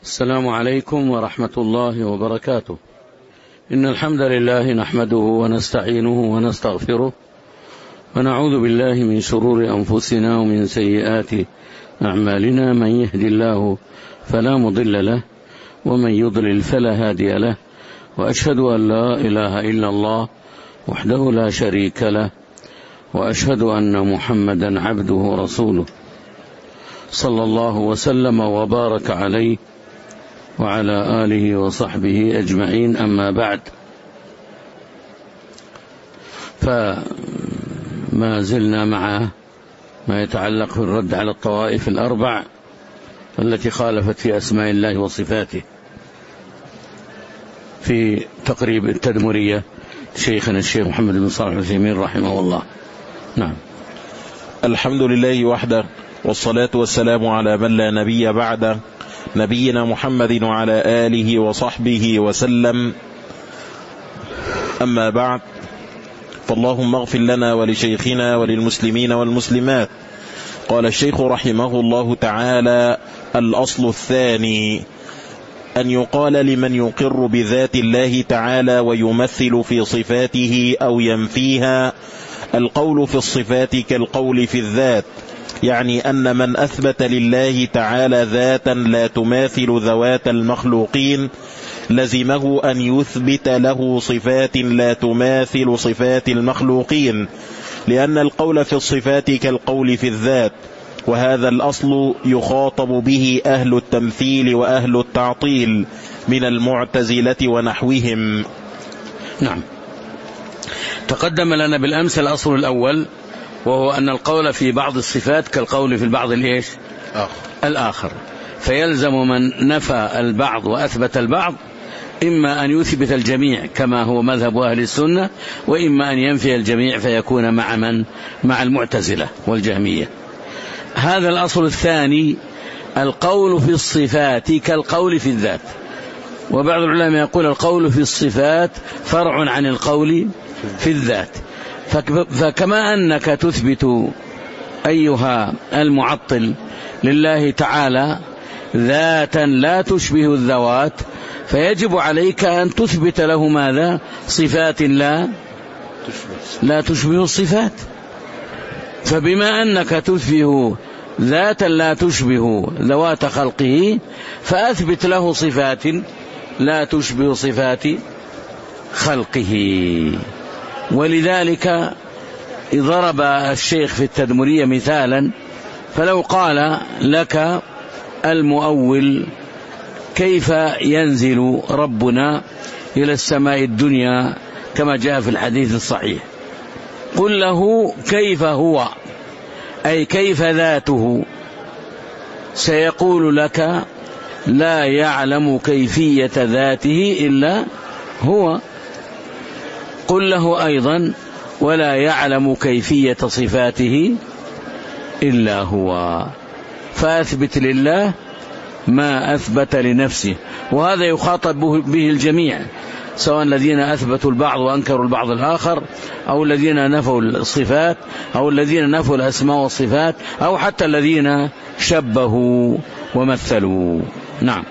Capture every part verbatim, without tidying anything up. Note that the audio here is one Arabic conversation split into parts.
السلام عليكم ورحمة الله وبركاته. إن الحمد لله نحمده ونستعينه ونستغفره ونعوذ بالله من شرور أنفسنا ومن سيئات أعمالنا. من يهدي الله فلا مضل له ومن يضلل فلا هادي له، وأشهد أن لا إله إلا الله وحده لا شريك له، وأشهد أن محمدا عبده ورسوله صلى الله وسلم وبارك عليه وعلى آله وصحبه أجمعين. أما بعد، فما زلنا مع ما يتعلق بالرد على الطوائف الأربع التي خالفت في أسماء الله وصفاته في تقريب التدمرية شيخنا الشيخ محمد بن صالح العثيمين رحمه الله. نعم. الحمد لله وحده، والصلاة والسلام على من لا نبي بعده، نبينا محمد وعلى آله وصحبه وسلم. أما بعد، فاللهم اغفر لنا ولشيخنا وللمسلمين والمسلمات. قال الشيخ رحمه الله تعالى: الأصل الثاني أن يقال لمن يقر بذات الله تعالى ويمثل في صفاته أو ينفيها: القول في الصفات كالقول في الذات، يعني أن من أثبت لله تعالى ذاتا لا تماثل ذوات المخلوقين لزمه أن يثبت له صفات لا تماثل صفات المخلوقين، لأن القول في الصفات كالقول في الذات، وهذا الأصل يخاطب به أهل التمثيل وأهل التعطيل من المعتزلة ونحوهم. نعم. تقدم لنا بالأمس الأصل الأول، وهو أن القول في بعض الصفات كالقول في البعض الإيش؟ آخر. الآخر. فيلزم من نفى البعض وأثبت البعض إما أن يثبت الجميع كما هو مذهب أهل السنة، وإما أن ينفي الجميع فيكون مع من؟ مع المعتزلة والجهمية. هذا الأصل الثاني، القول في الصفات كالقول في الذات. وبعض العلماء يقول القول في الصفات فرع عن القول في الذات. فكما أنك تثبت أيها المعطل لله تعالى ذاتا لا تشبه الذوات، فيجب عليك أن تثبت له ماذا؟ صفات لا لا تشبه الصفات. فبما أنك تثبت ذاتا لا تشبه ذوات خلقه، فأثبت له صفات لا تشبه صفات خلقه. ولذلك ضرب الشيخ في التدمرية مثالا، فلو قال لك المؤول: كيف ينزل ربنا إلى السماء الدنيا كما جاء في الحديث الصحيح؟ قل له: كيف هو، أي كيف ذاته؟ سيقول لك: لا يعلم كيفية ذاته إلا هو. قل له أيضا: ولا يعلم كيفية صفاته إلا هو. فأثبت لله ما أثبت لنفسه، وهذا يخاطب به الجميع، سواء الذين أثبتوا البعض وأنكروا البعض الآخر، أو الذين نفوا الصفات، أو الذين نفوا الأسماء والصفات، أو حتى الذين شبهوا ومثلوا. نعم.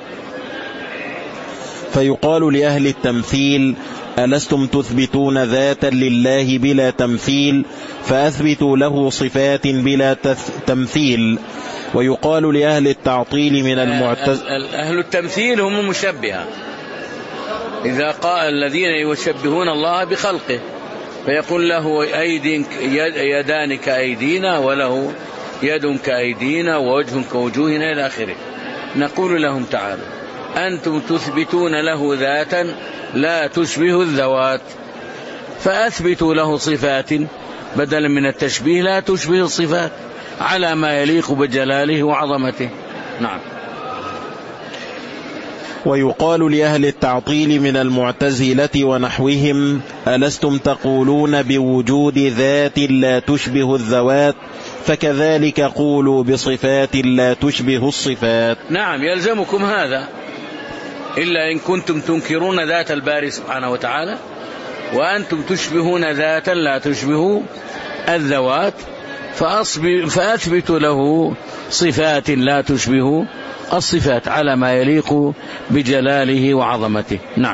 فيقال لأهل التمثيل: ألستم تثبتون ذاتا لله بلا تمثيل، فأثبتوا له صفات بلا تمثيل. ويقال لأهل التعطيل من المعتزلة: أهل التمثيل هم المشبهة، إذا قال الذين يشبهون الله بخلقه، فيقول له أيد يدان كأيدينا، وله يد كأيدينا، ووجه كوجوهنا إلى آخره. نقول لهم: تعالوا، أنتم تثبتون له ذاتا لا تشبه الذوات، فأثبتوا له صفات بدلا من التشبيه لا تشبه الصفات، على ما يليق بجلاله وعظمته. نعم. ويقال لأهل التعطيل من المعتزلة ونحوهم: ألستم تقولون بوجود ذات لا تشبه الذوات، فكذلك قولوا بصفات لا تشبه الصفات. نعم، يلزمكم هذا، إلا إن كنتم تنكرون ذات الباري سبحانه وتعالى، وأنتم تشبهون ذاتا لا تشبه الذوات، فأثبت له صفات لا تشبه الصفات على ما يليق بجلاله وعظمته. نعم.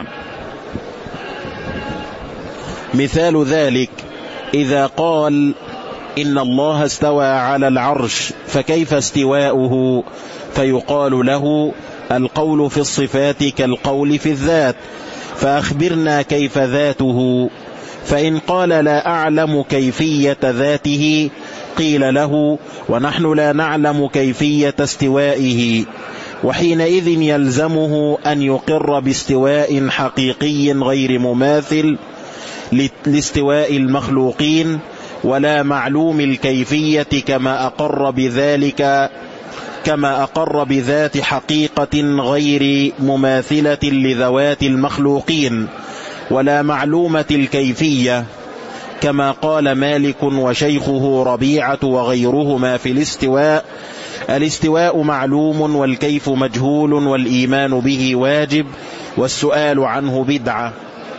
مثال ذلك إذا قال إن الله استوى على العرش فكيف استواؤه، فيقال له القول في الصفات كالقول في الذات، فأخبرنا كيف ذاته. فإن قال لا أعلم كيفية ذاته قيل له ونحن لا نعلم كيفية استوائه، وحينئذ يلزمه أن يقر باستواء حقيقي غير مماثل لاستواء المخلوقين ولا معلوم الكيفية، كما أقر بذلك كما أقر بذات حقيقة غير مماثلة لذوات المخلوقين ولا معلومة الكيفية، كما قال مالك وشيخه ربيعة وغيرهما في الاستواء: الاستواء معلوم والكيف مجهول والإيمان به واجب والسؤال عنه بدعة.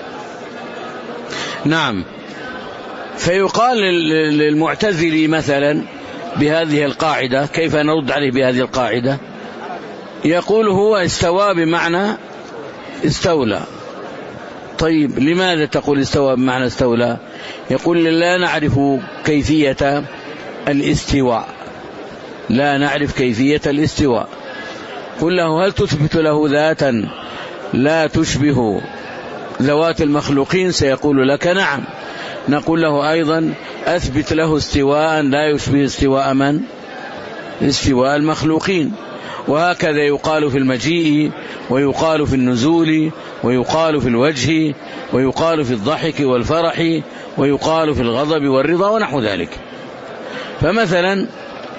نعم. فيقال للمعتزلي مثلا بهذه القاعدة، كيف نرد عليه بهذه القاعدة؟ يقول هو استوى بمعنى استولى. طيب لماذا تقول استوى بمعنى استولى؟ يقول لا نعرف كيفية الاستواء، لا نعرف كيفية الاستواء. قل له هل تثبت له ذاتا لا تشبه ذوات المخلوقين؟ سيقول لك نعم. نقول له أيضا أثبت له استواء لا يشبه استواء من؟ استواء المخلوقين. وهكذا يقال في المجيء، ويقال في النزول، ويقال في الوجه، ويقال في الضحك والفرح، ويقال في الغضب والرضا ونحو ذلك. فمثلا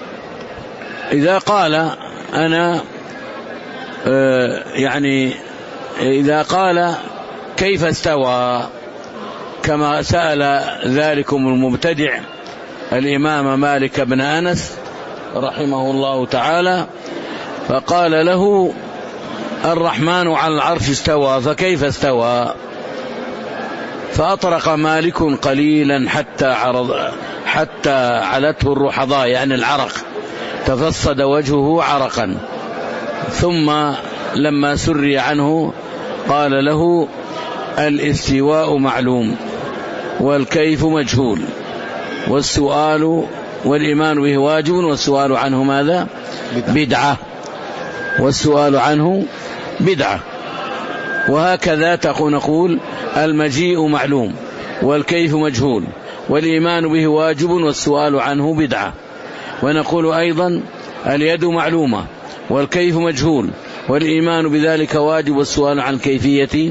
إذا قال أنا آه يعني إذا قال كيف استوى، كما سأل ذلكم المبتدع الإمام مالك بن أنس رحمه الله تعالى، فقال له الرحمن على العرش استوى فكيف استوى؟ فأطرق مالك قليلا حتى عرض حتى علته الرحضاء، يعني العرق، تفصد وجهه عرقا، ثم لما سري عنه قال له الاستواء معلوم والكيف مجهول والسؤال والإيمان به واجب والسؤال عنه ماذا؟ بدعة. والسؤال عنه بدعة. وهكذا تقول نقول المجيء معلوم والكيف مجهول والإيمان به واجب والسؤال عنه بدعة. ونقول أيضا اليد معلومة والكيف مجهول والإيمان بذلك واجب والسؤال عن كيفية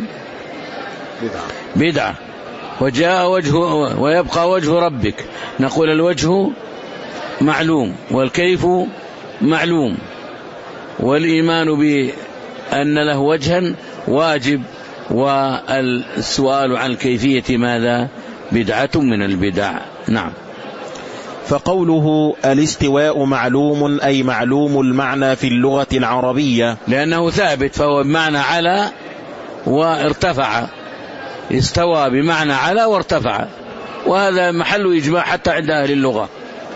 بدعة. وجاء وجه ويبقى وجه ربك، نقول الوجه معلوم والكيف معلوم والإيمان بأن له وجها واجب والسؤال عن كيفية ماذا؟ بدعة من البدع. نعم. فقوله الاستواء معلوم أي معلوم المعنى في اللغة العربية، لأنه ثابت، فهو بمعنى على وارتفع، استوى بمعنى على وارتفع، وهذا محل إجماع حتى عند أهل اللغة.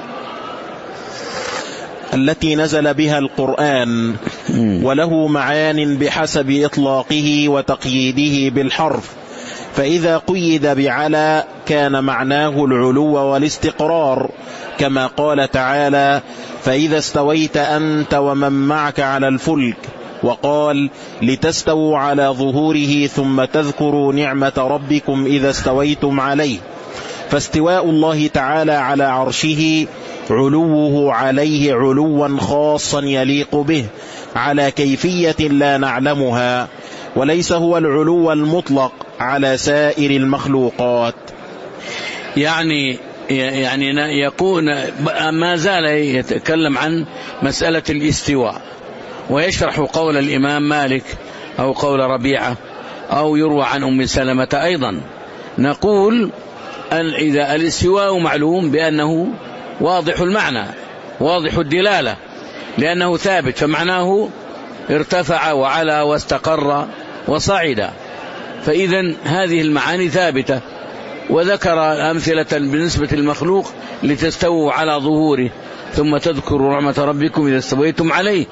التي نزل بها القرآن، وله معان بحسب إطلاقه وتقييده بالحرف، فإذا قيد بعلى كان معناه العلو والاستقرار، كما قال تعالى فإذا استويت أنت ومن معك على الفلك، وقال لتستووا على ظهوره ثم تذكروا نعمة ربكم إذا استويتم عليه. فاستواء الله تعالى على عرشه علوه عليه علوا خاصا يليق به على كيفية لا نعلمها، وليس هو العلو المطلق على سائر المخلوقات. يعني يعني يكون ما زال يتكلم عن مسألة الاستواء، ويشرح قول الإمام مالك أو قول ربيعة أو يروى عن أم سلمة أيضا. نقول أن إذا الاستواء معلوم بأنه واضح المعنى واضح الدلالة، لأنه ثابت، فمعناه ارتفع وعلى واستقر وصعد، فإذا هذه المعاني ثابتة. وذكر أمثلة بالنسبة للمخلوق لتستووا على ظهوره ثم تذكروا نعمة ربكم إذا استويتم عليه.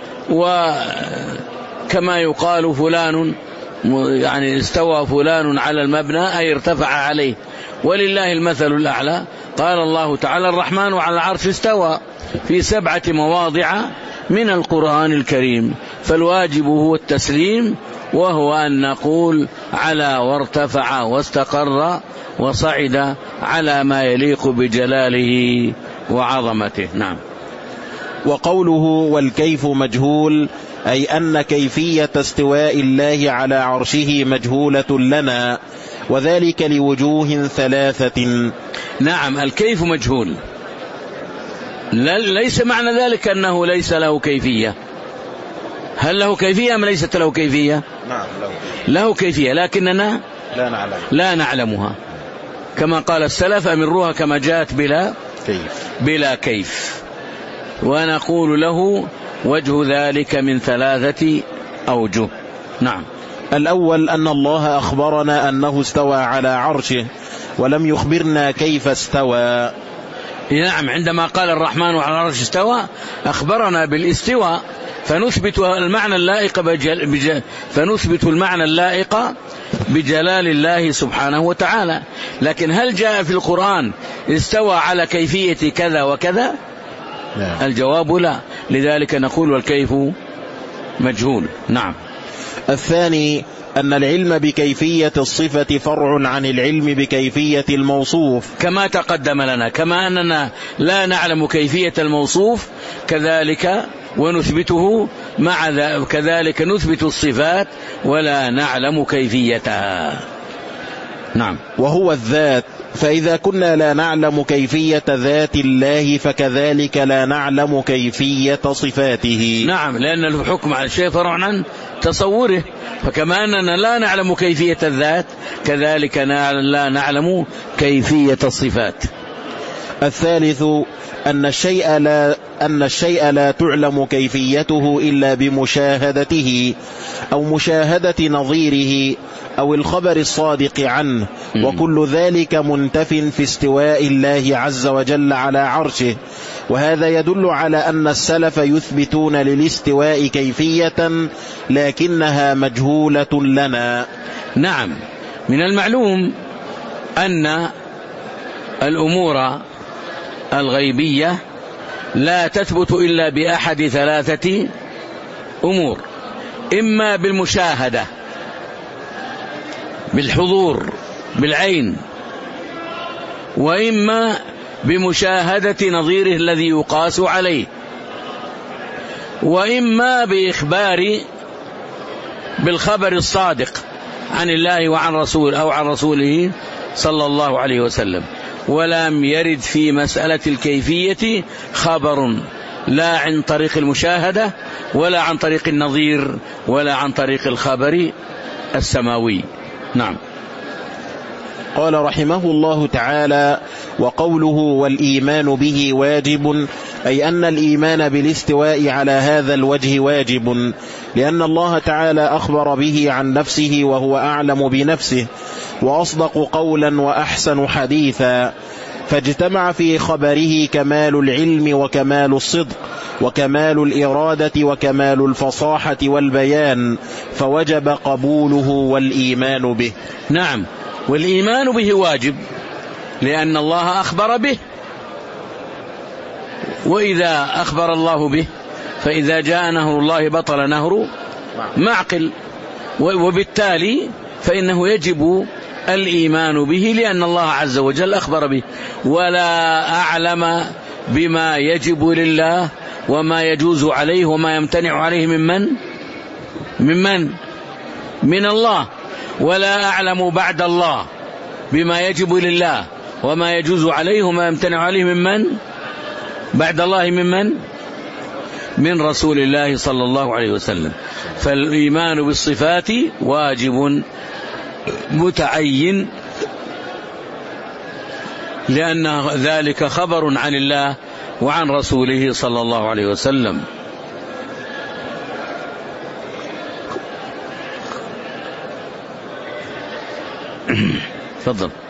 وكما يقال فلان يعني استوى فلان على المبنى أي ارتفع عليه، ولله المثل الأعلى. قال الله تعالى الرحمن على العرش استوى في سبعة مواضع من القرآن الكريم، فالواجب هو التسليم، وهو أن نقول على وارتفع واستقر وصعد على ما يليق بجلاله وعظمته. نعم. وقوله والكيف مجهول أي أن كيفية استواء الله على عرشه مجهولة لنا، وذلك لوجوه ثلاثة. نعم، الكيف مجهول، ليس معنى ذلك أنه ليس له كيفية. هل له كيفية أم ليست له كيفية؟ نعم له, له كيفية لكننا لا, نعلم. لا نعلمها، كما قال السلف أمروها كما جاءت بلا كيف, بلا كيف. ونقول له وجه ذلك من ثلاثة أوجه. نعم. الأول أن الله أخبرنا أنه استوى على عرشه ولم يخبرنا كيف استوى. نعم، عندما قال الرحمن على العرش استوى أخبرنا بالاستواء، فنثبت المعنى اللائق بجل بجل فنثبت المعنى اللائق بجلال الله سبحانه وتعالى. لكن هل جاء في القرآن استوى على كيفية كذا وكذا؟ لا. الجواب لا، لذلك نقول والكيف مجهول. نعم. الثاني أن العلم بكيفية الصفة فرع عن العلم بكيفية الموصوف، كما تقدم لنا، كما أننا لا نعلم كيفية الموصوف كذلك ونثبته، مع ذلك كذلك نثبت الصفات ولا نعلم كيفيتها. نعم. وهو الذات، فإذا كنا لا نعلم كيفية ذات الله فكذلك لا نعلم كيفية صفاته. نعم، لأن الحكم على الشيء فرع عن تصوره، فكما أننا لا نعلم كيفية الذات كذلك لا نعلم كيفية الصفات. الثالث أن الشيء لا أن الشيء لا تعلم كيفيته إلا بمشاهدته أو مشاهدة نظيره أو الخبر الصادق عنه، وكل ذلك منتف في استواء الله عز وجل على عرشه. وهذا يدل على أن السلف يثبتون للاستواء كيفية لكنها مجهولة لنا. نعم، من المعلوم أن الأمور الغيبية لا تثبت إلا بأحد ثلاثة أمور: إما بالمشاهدة بالحضور بالعين، وإما بمشاهدة نظيره الذي يقاس عليه، وإما بإخبار بالخبر الصادق عن الله وعن رسول أو عن رسوله صلى الله عليه وسلم. ولم يرد في مسألة الكيفية خبر لا عن طريق المشاهدة ولا عن طريق النظير ولا عن طريق الخبر السماوي. نعم. قال رحمه الله تعالى: وقوله والإيمان به واجب، أي أن الإيمان بالاستواء على هذا الوجه واجب، لأن الله تعالى أخبر به عن نفسه وهو أعلم بنفسه وأصدق قولا وأحسن حديثا، فاجتمع في خبره كمال العلم وكمال الصدق وكمال الإرادة وكمال الفصاحة والبيان، فوجب قبوله والإيمان به. نعم، والإيمان به واجب لأن الله أخبر به، وإذا أخبر الله به فإذا جاء نهر الله بطل نهر معقل، وبالتالي فإنه يجب الإيمان به لأن الله عز وجل أخبر به. ولا أعلم بما يجب لله وما يجوز عليه وما يمتنع عليه من من من من من الله، ولا أعلم بعد الله بما يجب لله وما يجوز عليه وما يمتنع عليه من من بعد الله من من من رسول الله صلى الله عليه وسلم. فالإيمان بالصفات واجب متعين لأن ذلك خبر عن الله وعن رسوله صلى الله عليه وسلم. تفضل.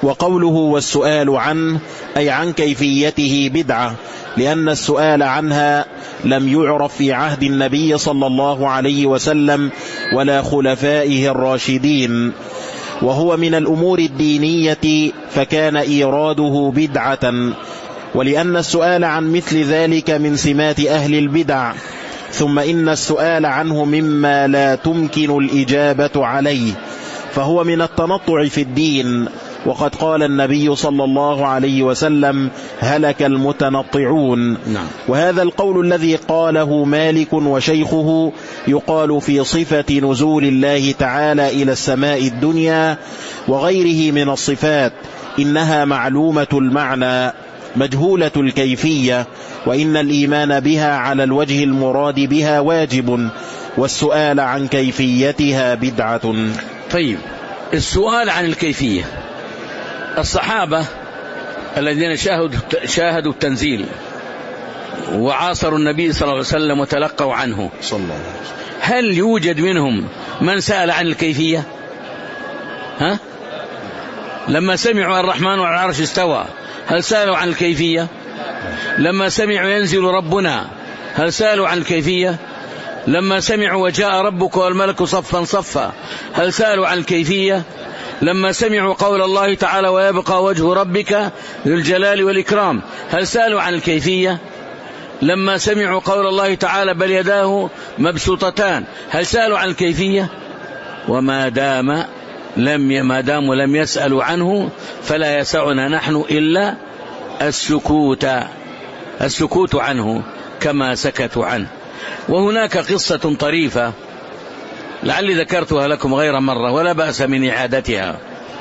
وقوله والسؤال عنه أي عن كيفيته بدعة، لأن السؤال عنها لم يعرف في عهد النبي صلى الله عليه وسلم ولا خلفائه الراشدين، وهو من الأمور الدينية فكان إيراده بدعة، ولأن السؤال عن مثل ذلك من سمات أهل البدع، ثم إن السؤال عنه مما لا تمكن الإجابة عليه، فهو من التنطع في الدين، وقد قال النبي صلى الله عليه وسلم هلك المتنطعون. نعم. وهذا القول الذي قاله مالك وشيخه يقال في صفة نزول الله تعالى إلى السماء الدنيا وغيره من الصفات، إنها معلومة المعنى مجهولة الكيفية، وإن الإيمان بها على الوجه المراد بها واجب، والسؤال عن كيفيتها بدعة. طيب، السؤال عن الكيفية، الصحابة الذين شاهدوا شاهدوا التنزيل وعاصروا النبي صلى الله عليه وسلم وتلقوا عنه صلى الله عليه وسلم، هل يوجد منهم من سأل عن الكيفية؟ ها؟ لما سمعوا الرحمن على العرش استوى هل سألوا عن الكيفية؟ لما سمعوا ينزل ربنا هل سألوا عن الكيفية؟ لما سمعوا وجاء ربك والملك صفا صفا هل سألوا عن الكيفية؟ لما سمعوا قول الله تعالى ويبقى وجه ربك ذو الجلال والإكرام هل سألوا عن الكيفية؟ لما سمعوا قول الله تعالى بل يداه مبسوطتان هل سألوا عن الكيفية؟ وما دام لم ما داموا لم يسألوا عنه فلا يسعنا نحن إلا السكوت السكوت عنه كما سكتوا عنه. وهناك قصة طريفة لعلي ذكرتها لكم غير مرة ولا بأس من إعادتها.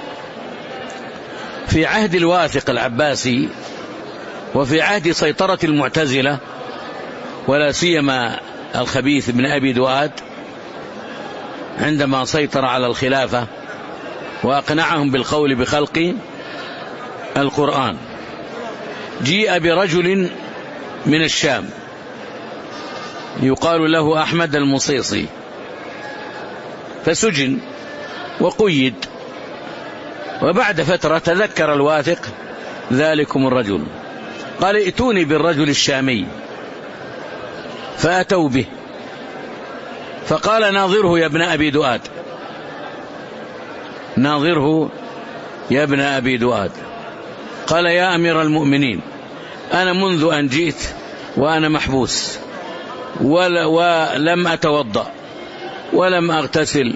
في عهد الواثق العباسي وفي عهد سيطرة المعتزلة ولا سيما الخبيث بن أبي دؤاد عندما سيطر على الخلافة وأقنعهم بالقول بخلق القرآن، جيء برجل من الشام يقال له أحمد المصيصي، فسجن وقيد، وبعد فترة تذكر الواثق ذلكم الرجل، قال ائتوني بالرجل الشامي، فأتوا به فقال ناظره يا ابن أبي دؤاد، ناظره يا ابن أبي دؤاد. قال يا أمير المؤمنين أنا منذ أن جئت وأنا محبوس ولم أتوضأ ولم أغتسل،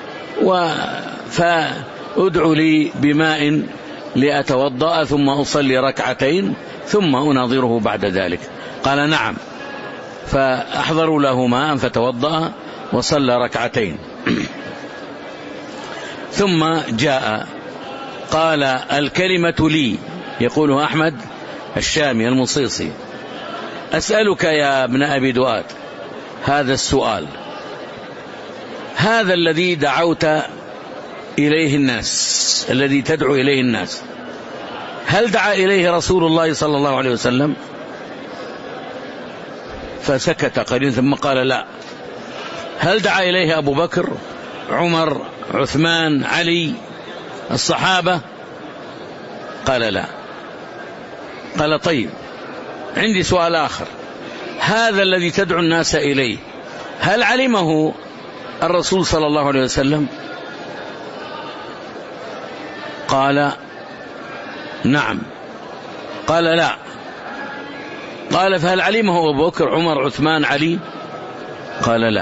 فأدعو لي بماء لأتوضأ ثم أصلي ركعتين ثم أناظره بعد ذلك. قال نعم، فأحضروا له ماء فتوضأ وصلى ركعتين ثم جاء قال الكلمة لي، يقوله أحمد الشامي المصيصي، أسألك يا ابن أبي دؤاد هذا السؤال، هذا الذي دعوت إليه الناس، الذي تدعو إليه الناس، هل دعا إليه رسول الله صلى الله عليه وسلم؟ فسكت قليلا ثم قال لا. هل دعا إليه أبو بكر عمر عثمان علي الصحابة؟ قال لا. قال طيب عندي سؤال آخر، هذا الذي تدعو الناس إليه هل علمه الرسول صلى الله عليه وسلم؟ قال نعم. قال لا. قال فهل علمه أبو بكر عمر عثمان علي؟ قال لا.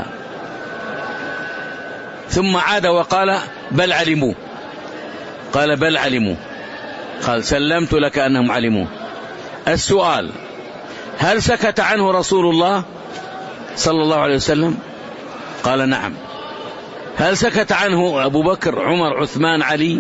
ثم عاد وقال بل علموا. قال بل علموا. قال سلمت لك أنهم علموا. السؤال هل سكت عنه رسول الله صلى الله عليه وسلم؟ قال نعم. هل سكت عنه أبو بكر عمر عثمان علي؟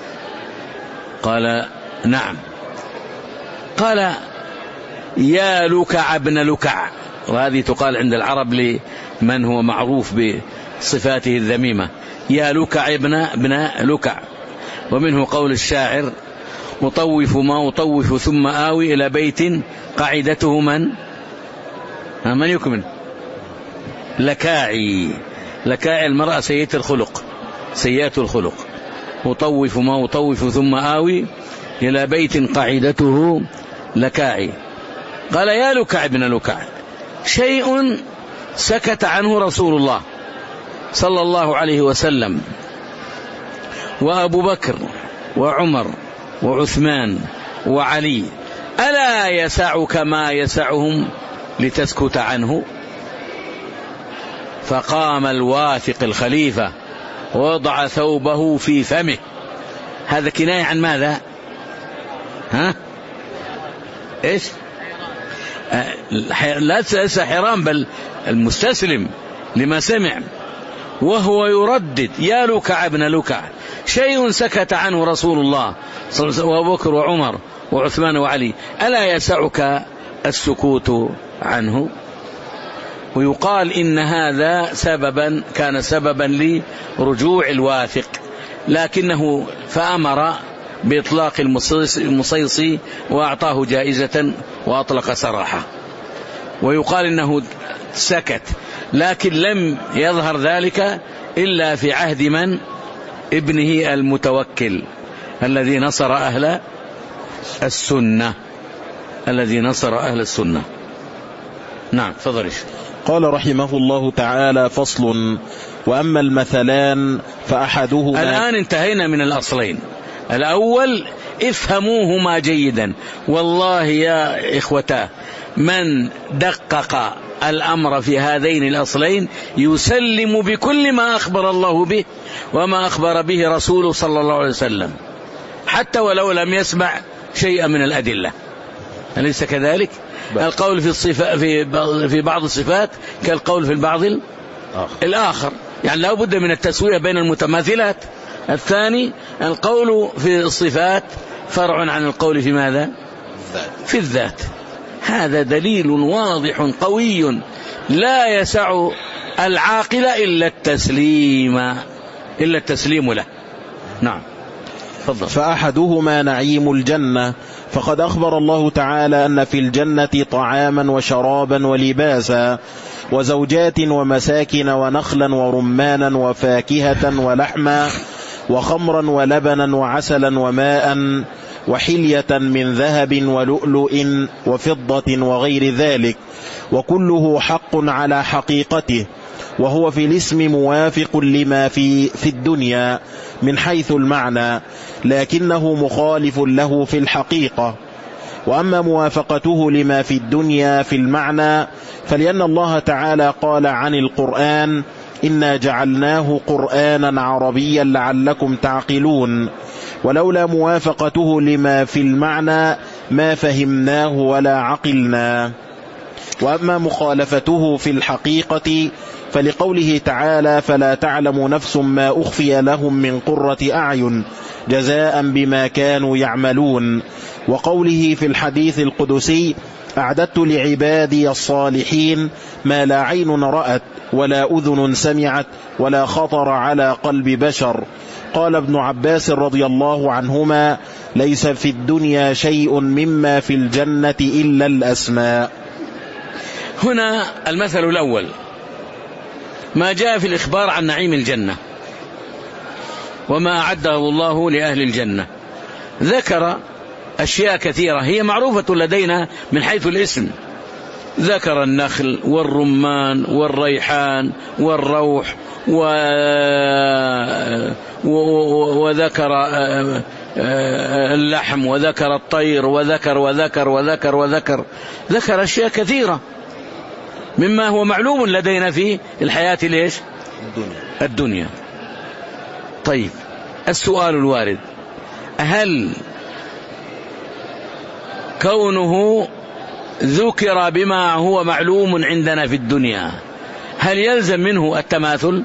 قال نعم. قال يا لكع ابن لكع، وهذه تقال عند العرب لمن هو معروف بصفاته الذميمة، يا لكع ابن ابن لكع. ومنه قول الشاعر أطوف ما أطوف ثم آوي إلى بيت قاعدته من من يكمل لكاعي. لكاعي المرأة سيئة الخلق، سيئة الخلق، أطوف ما أطوف ثم آوي إلى بيت قاعدته لكاعي. قال يا لكع بن لكع شيء سكت عنه رسول الله صلى الله عليه وسلم وأبو بكر وعمر وعثمان وعلي، ألا يسعك ما يسعهم لتسكت عنه؟ فقام الواثق الخليفة ووضع ثوبه في فمه. هذا كناية عن ماذا؟ ها؟ إيش؟ لا ليس حرام بل المستسلم لما سمع، وهو يردد يا لكع ابن لكع شيء سكت عنه رسول الله صلى الله عليه وسلم وأبو بكر وعمر وعثمان وعلي، ألا يسعك السكوت عنه؟ ويقال إن هذا سببا كان سببا لرجوع الواثق، لكنه فأمر بإطلاق المصيصي وأعطاه جائزة وأطلق سراحه. ويقال إنه سكت، لكن لم يظهر ذلك إلا في عهد من؟ ابنه المتوكل الذي نصر أهل السنة الذي نصر أهل السنة. نعم تفضل. قال رحمه الله تعالى: فصل. وأما المثلان فأحدهما. الآن انتهينا من الأصلين. الأول افهموهما جيدا، والله يا إخوتا من دقق الأمر في هذين الأصلين يسلم بكل ما أخبر الله به وما أخبر به رسوله صلى الله عليه وسلم، حتى ولو لم يسمع شيئا من الأدلة. أليس كذلك؟ القول في الصفات في في بعض الصفات كالقول في البعض الآخر، يعني لا بد من التسوية بين المتماثلات. الثاني القول في الصفات فرع عن القول في ماذا؟ في الذات. هذا دليل واضح قوي لا يسع العاقل إلا التسليم إلا التسليم له. نعم فضل. فأحدهما نعيم الجنة، فقد أخبر الله تعالى أن في الجنة طعاما وشرابا ولباسا وزوجات ومساكن ونخلا ورمانا وفاكهة ولحما وخمرا ولبنا وعسلا وماء وحلية من ذهب ولؤلؤ وفضة وغير ذلك، وكله حق على حقيقته، وهو في الاسم موافق لما في, في الدنيا من حيث المعنى، لكنه مخالف له في الحقيقة. وأما موافقته لما في الدنيا في المعنى فلأن الله تعالى قال عن القرآن: إنا جعلناه قرآنا عربيا لعلكم تعقلون، ولولا موافقته لما في المعنى ما فهمناه ولا عقلنا. وأما مخالفته في الحقيقة فلقوله تعالى: فلا تعلم نفس ما أخفي لهم من قرة أعين جزاء بما كانوا يعملون، وقوله في الحديث القدسي: أعددت لعبادي الصالحين ما لا عين رأت ولا أذن سمعت ولا خطر على قلب بشر. قال ابن عباس رضي الله عنهما: ليس في الدنيا شيء مما في الجنة إلا الأسماء. هنا المثل الأول ما جاء في الإخبار عن نعيم الجنة وما أعده الله لأهل الجنة. ذكر أشياء كثيرة هي معروفة لدينا من حيث الاسم، ذكر النخل والرمان والريحان والروح و... و... وذكر اللحم وذكر الطير وذكر وذكر وذكر وذكر ذكر أشياء كثيرة مما هو معلوم لدينا في الحياة ليش؟ الدنيا. الدنيا. طيب السؤال الوارد: هل كونه ذكر بما هو معلوم عندنا في الدنيا هل يلزم منه التماثل؟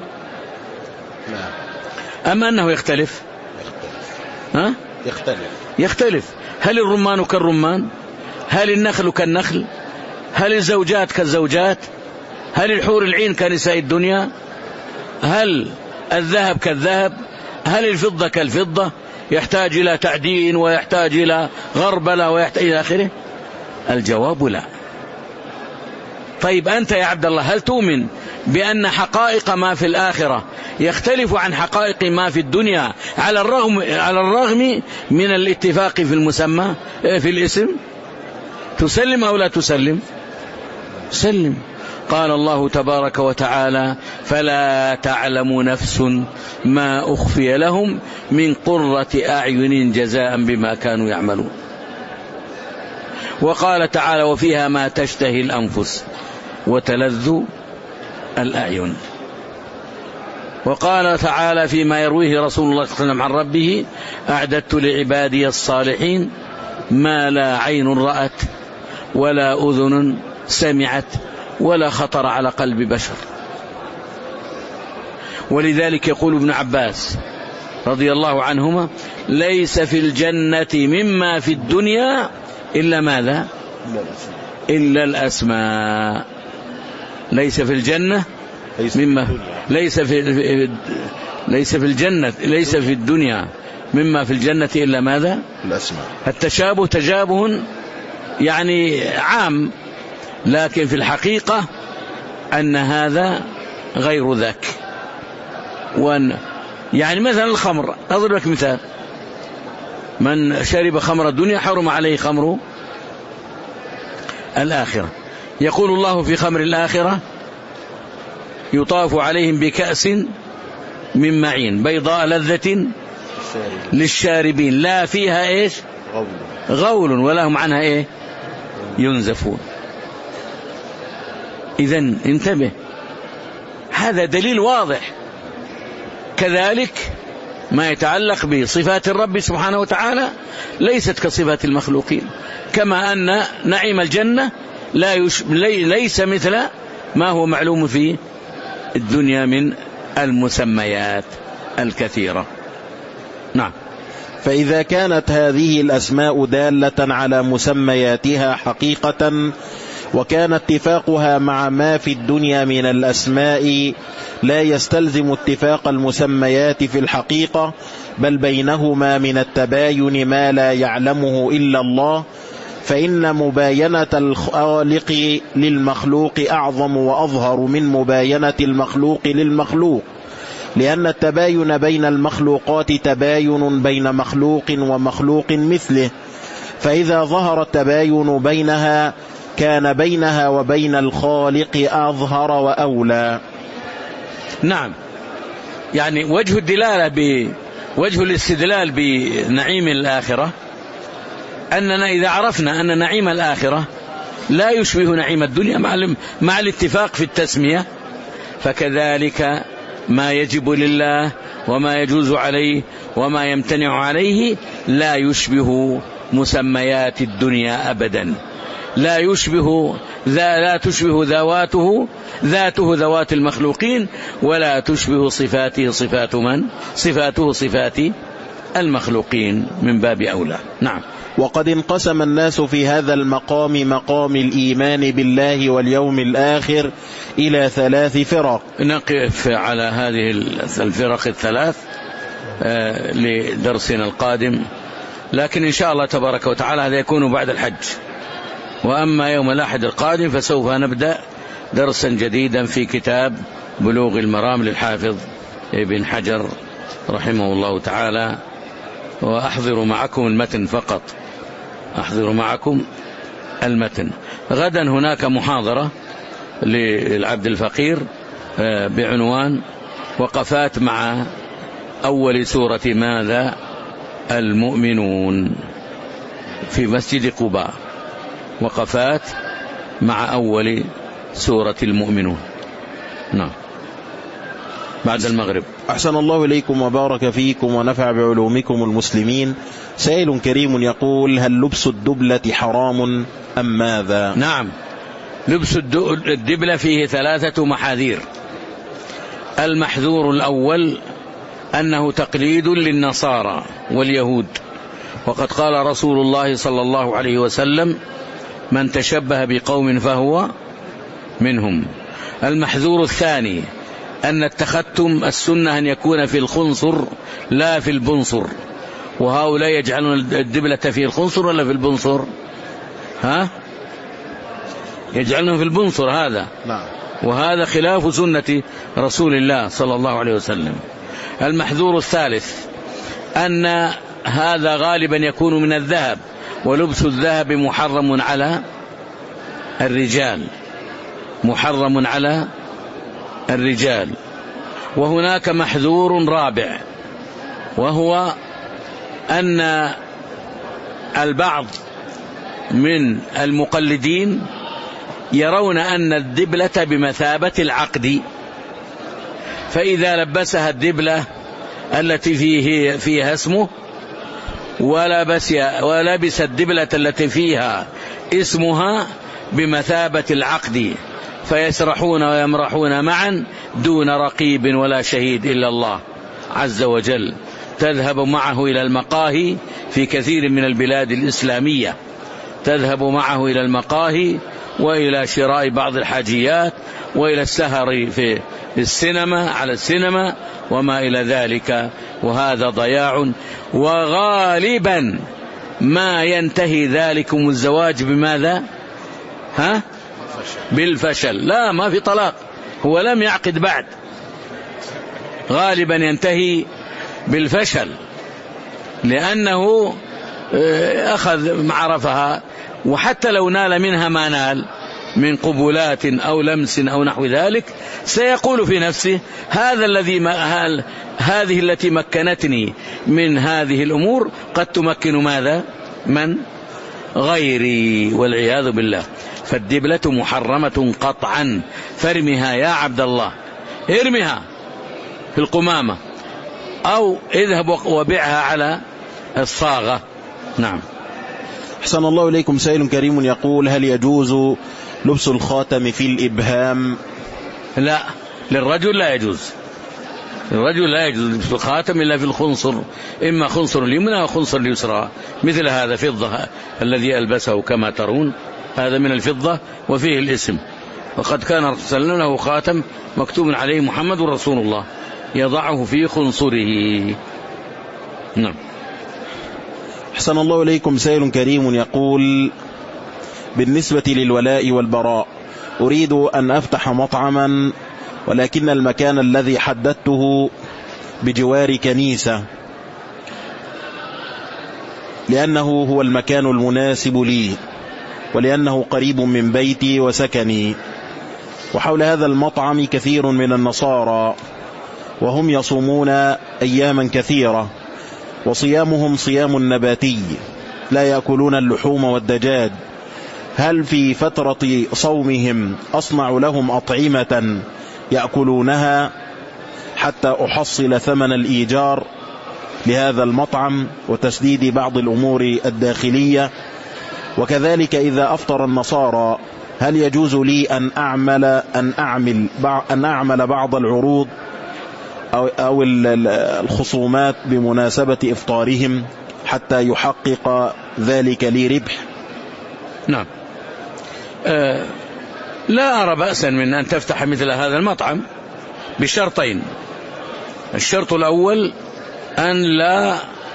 لا. أما أنه يختلف؟ ها؟ يختلف. يختلف. هل الرمان كالرمان؟ هل النخل كالنخل؟ هل الزوجات كالزوجات؟ هل الحور العين كنساء الدنيا؟ هل الذهب كالذهب؟ هل الفضة كالفضة؟ يحتاج إلى تعدين ويحتاج إلى غربلة ويحتاج إلى آخره؟ الجواب لا. طيب أنت يا عبد الله هل تؤمن بأن حقائق ما في الآخرة يختلف عن حقائق ما في الدنيا على الرغم على الرغم من الاتفاق في المسمى في الاسم؟ تسلم أو لا تسلم؟ سلم. قال الله تبارك وتعالى: فلا تعلم نفس ما أخفي لهم من قرة أعين جزاء بما كانوا يعملون. وقال تعالى: وفيها ما تشتهي الأنفس وتلذ الأعين. وقال تعالى فيما يرويه رسول الله صلى الله عليه وسلم عن ربه: أعددت لعبادي الصالحين ما لا عين رأت ولا أذن سمعت ولا خطر على قلب بشر. ولذلك يقول ابن عباس رضي الله عنهما: ليس في الجنة مما في الدنيا إلا ماذا؟ إلا الأسماء. ليس في الجنة مما ليس في ليس في الجنة ليس في الدنيا مما في الجنة إلا ماذا؟ الأسماء. التشابه تجابه يعني عام، لكن في الحقيقة أن هذا غير ذاك. وأن يعني مثلا الخمر، أضرب لك مثال: من شرب خمر الدنيا حرم عليه خمر الآخرة. يقول الله في خمر الآخرة: يطاف عليهم بكأس من معين بيضاء لذة للشاربين لا فيها إيش؟ غول ولهم عنها إيه؟ ينزفون. إذن انتبه، هذا دليل واضح. كذلك ما يتعلق بصفات الرب سبحانه وتعالى ليست كصفات المخلوقين، كما أن نعيم الجنة لا يش... ليس مثل ما هو معلوم في الدنيا من المسميات الكثيرة. نعم. فإذا كانت هذه الأسماء دالة على مسمياتها حقيقة، وكان اتفاقها مع ما في الدنيا من الأسماء لا يستلزم اتفاق المسميات في الحقيقة، بل بينهما من التباين ما لا يعلمه إلا الله، فإن مباينة الخالق للمخلوق أعظم وأظهر من مباينة المخلوق للمخلوق، لأن التباين بين المخلوقات تباين بين مخلوق ومخلوق مثله، فإذا ظهر التباين بينها كان بينها وبين الخالق أظهر وأولى. نعم، يعني وجه الدلالة بوجه الاستدلال بنعيم الآخرة أننا إذا عرفنا أن نعيم الآخرة لا يشبه نعيم الدنيا مع الاتفاق في التسمية، فكذلك ما يجب لله وما يجوز عليه وما يمتنع عليه لا يشبه مسميات الدنيا أبدا، لا يشبه ذا لا تشبه ذواته ذاته ذوات المخلوقين، ولا تشبه صفاته صفات من صفاته صفات المخلوقين من باب أولى. نعم. وقد انقسم الناس في هذا المقام مقام الإيمان بالله واليوم الآخر إلى ثلاث فرق. نقف على هذه الفرق الثلاث لدرسنا القادم، لكن إن شاء الله تبارك وتعالى هذا يكون بعد الحج. وأما يوم الأحد القادم فسوف نبدأ درسا جديدا في كتاب بلوغ المرام للحافظ ابن حجر رحمه الله تعالى. وأحضر معكم المتن فقط، أحضر معكم المتن. غدا هناك محاضرة للعبد الفقير بعنوان وقفات مع أول سورة ماذا المؤمنون في مسجد قباء، وقفات مع أول سورة المؤمنون. نعم، بعد المغرب. أحسن الله إليكم وبارك فيكم ونفع بعلومكم المسلمين. سائل كريم يقول: هل لبس الدبلة حرام أم ماذا؟ نعم، لبس الدبلة فيه ثلاثة محاذير. المحذور الأول أنه تقليد للنصارى واليهود، وقد قال رسول الله صلى الله عليه وسلم: من تشبه بقوم فهو منهم. المحذور الثاني أن التختم السنة أن يكون في الخنصر لا في البنصر، وهؤلاء يجعلون الدبلة في الخنصر ولا في البنصر؟ ها؟ يجعلهم في البنصر هذا. نعم. وهذا خلاف سنة رسول الله صلى الله عليه وسلم. المحذور الثالث أن هذا غالبا يكون من الذهب، ولبس الذهب محرم على الرجال، محرم على الرجال. وهناك محذور رابع، وهو أن البعض من المقلدين يرون أن الدبلة بمثابة العقد، فإذا لبسها الدبلة التي فيه فيها اسمه ولبس ولبس الدبلة التي فيها اسمها بمثابة العقد، فيسرحون ويمرحون معا دون رقيب ولا شهيد إلا الله عز وجل. تذهب معه إلى المقاهي في كثير من البلاد الإسلامية، تذهب معه إلى المقاهي وإلى شراء بعض الحاجيات وإلى السهر في السينما على السينما وما إلى ذلك، وهذا ضياع. وغالبا ما ينتهي ذلكم الزواج بماذا؟ ها؟ بالفشل. لا، ما في طلاق، هو لم يعقد بعد، غالبا ينتهي بالفشل، لأنه أخذ معرفها، وحتى لو نال منها ما نال من قبلات أو لمس أو نحو ذلك سيقول في نفسه هذا الذي ما هذه التي مكنتني من هذه الأمور قد تمكن ماذا؟ من غيري، والعياذ بالله. فالدبلة محرمة قطعا، فارمها يا عبد الله، ارمها في القمامة أو اذهب وبيعها على الصاغة. نعم. أحسن الله إليكم. سائل كريم يقول: هل يجوز لبس الخاتم في الإبهام؟ لا، للرجل لا يجوز، للرجل لا يجوز لبس الخاتم إلا في الخنصر، إما خنصر اليمنى أو خنصر اليسرى، مثل هذا فضة الذي ألبسه كما ترون، هذا من الفضة وفيه الاسم، وقد كان الرسول صلى الله عليه وسلم له خاتم مكتوب عليه محمد رسول الله يضعه في خنصره. نعم. أحسن الله إليكم. سائل كريم يقول: بالنسبة للولاء والبراء أريد أن أفتح مطعما، ولكن المكان الذي حددته بجوار كنيسة، لأنه هو المكان المناسب لي، ولأنه قريب من بيتي وسكني، وحول هذا المطعم كثير من النصارى، وهم يصومون أياما كثيرة، وصيامهم صيام نباتي، لا يأكلون اللحوم والدجاج. هل في فترة صومهم أصنع لهم أطعمة يأكلونها حتى أحصل ثمن الإيجار لهذا المطعم وتسديد بعض الأمور الداخلية؟ وكذلك إذا أفطر النصارى هل يجوز لي أن أعمل أن أعمل أن أعمل بعض العروض أو أو الخصومات بمناسبة إفطارهم حتى يحقق ذلك لي ربح؟ نعم. أه لا أرى بأسا من أن تفتح مثل هذا المطعم بشرطين. الشرط الأول أن لا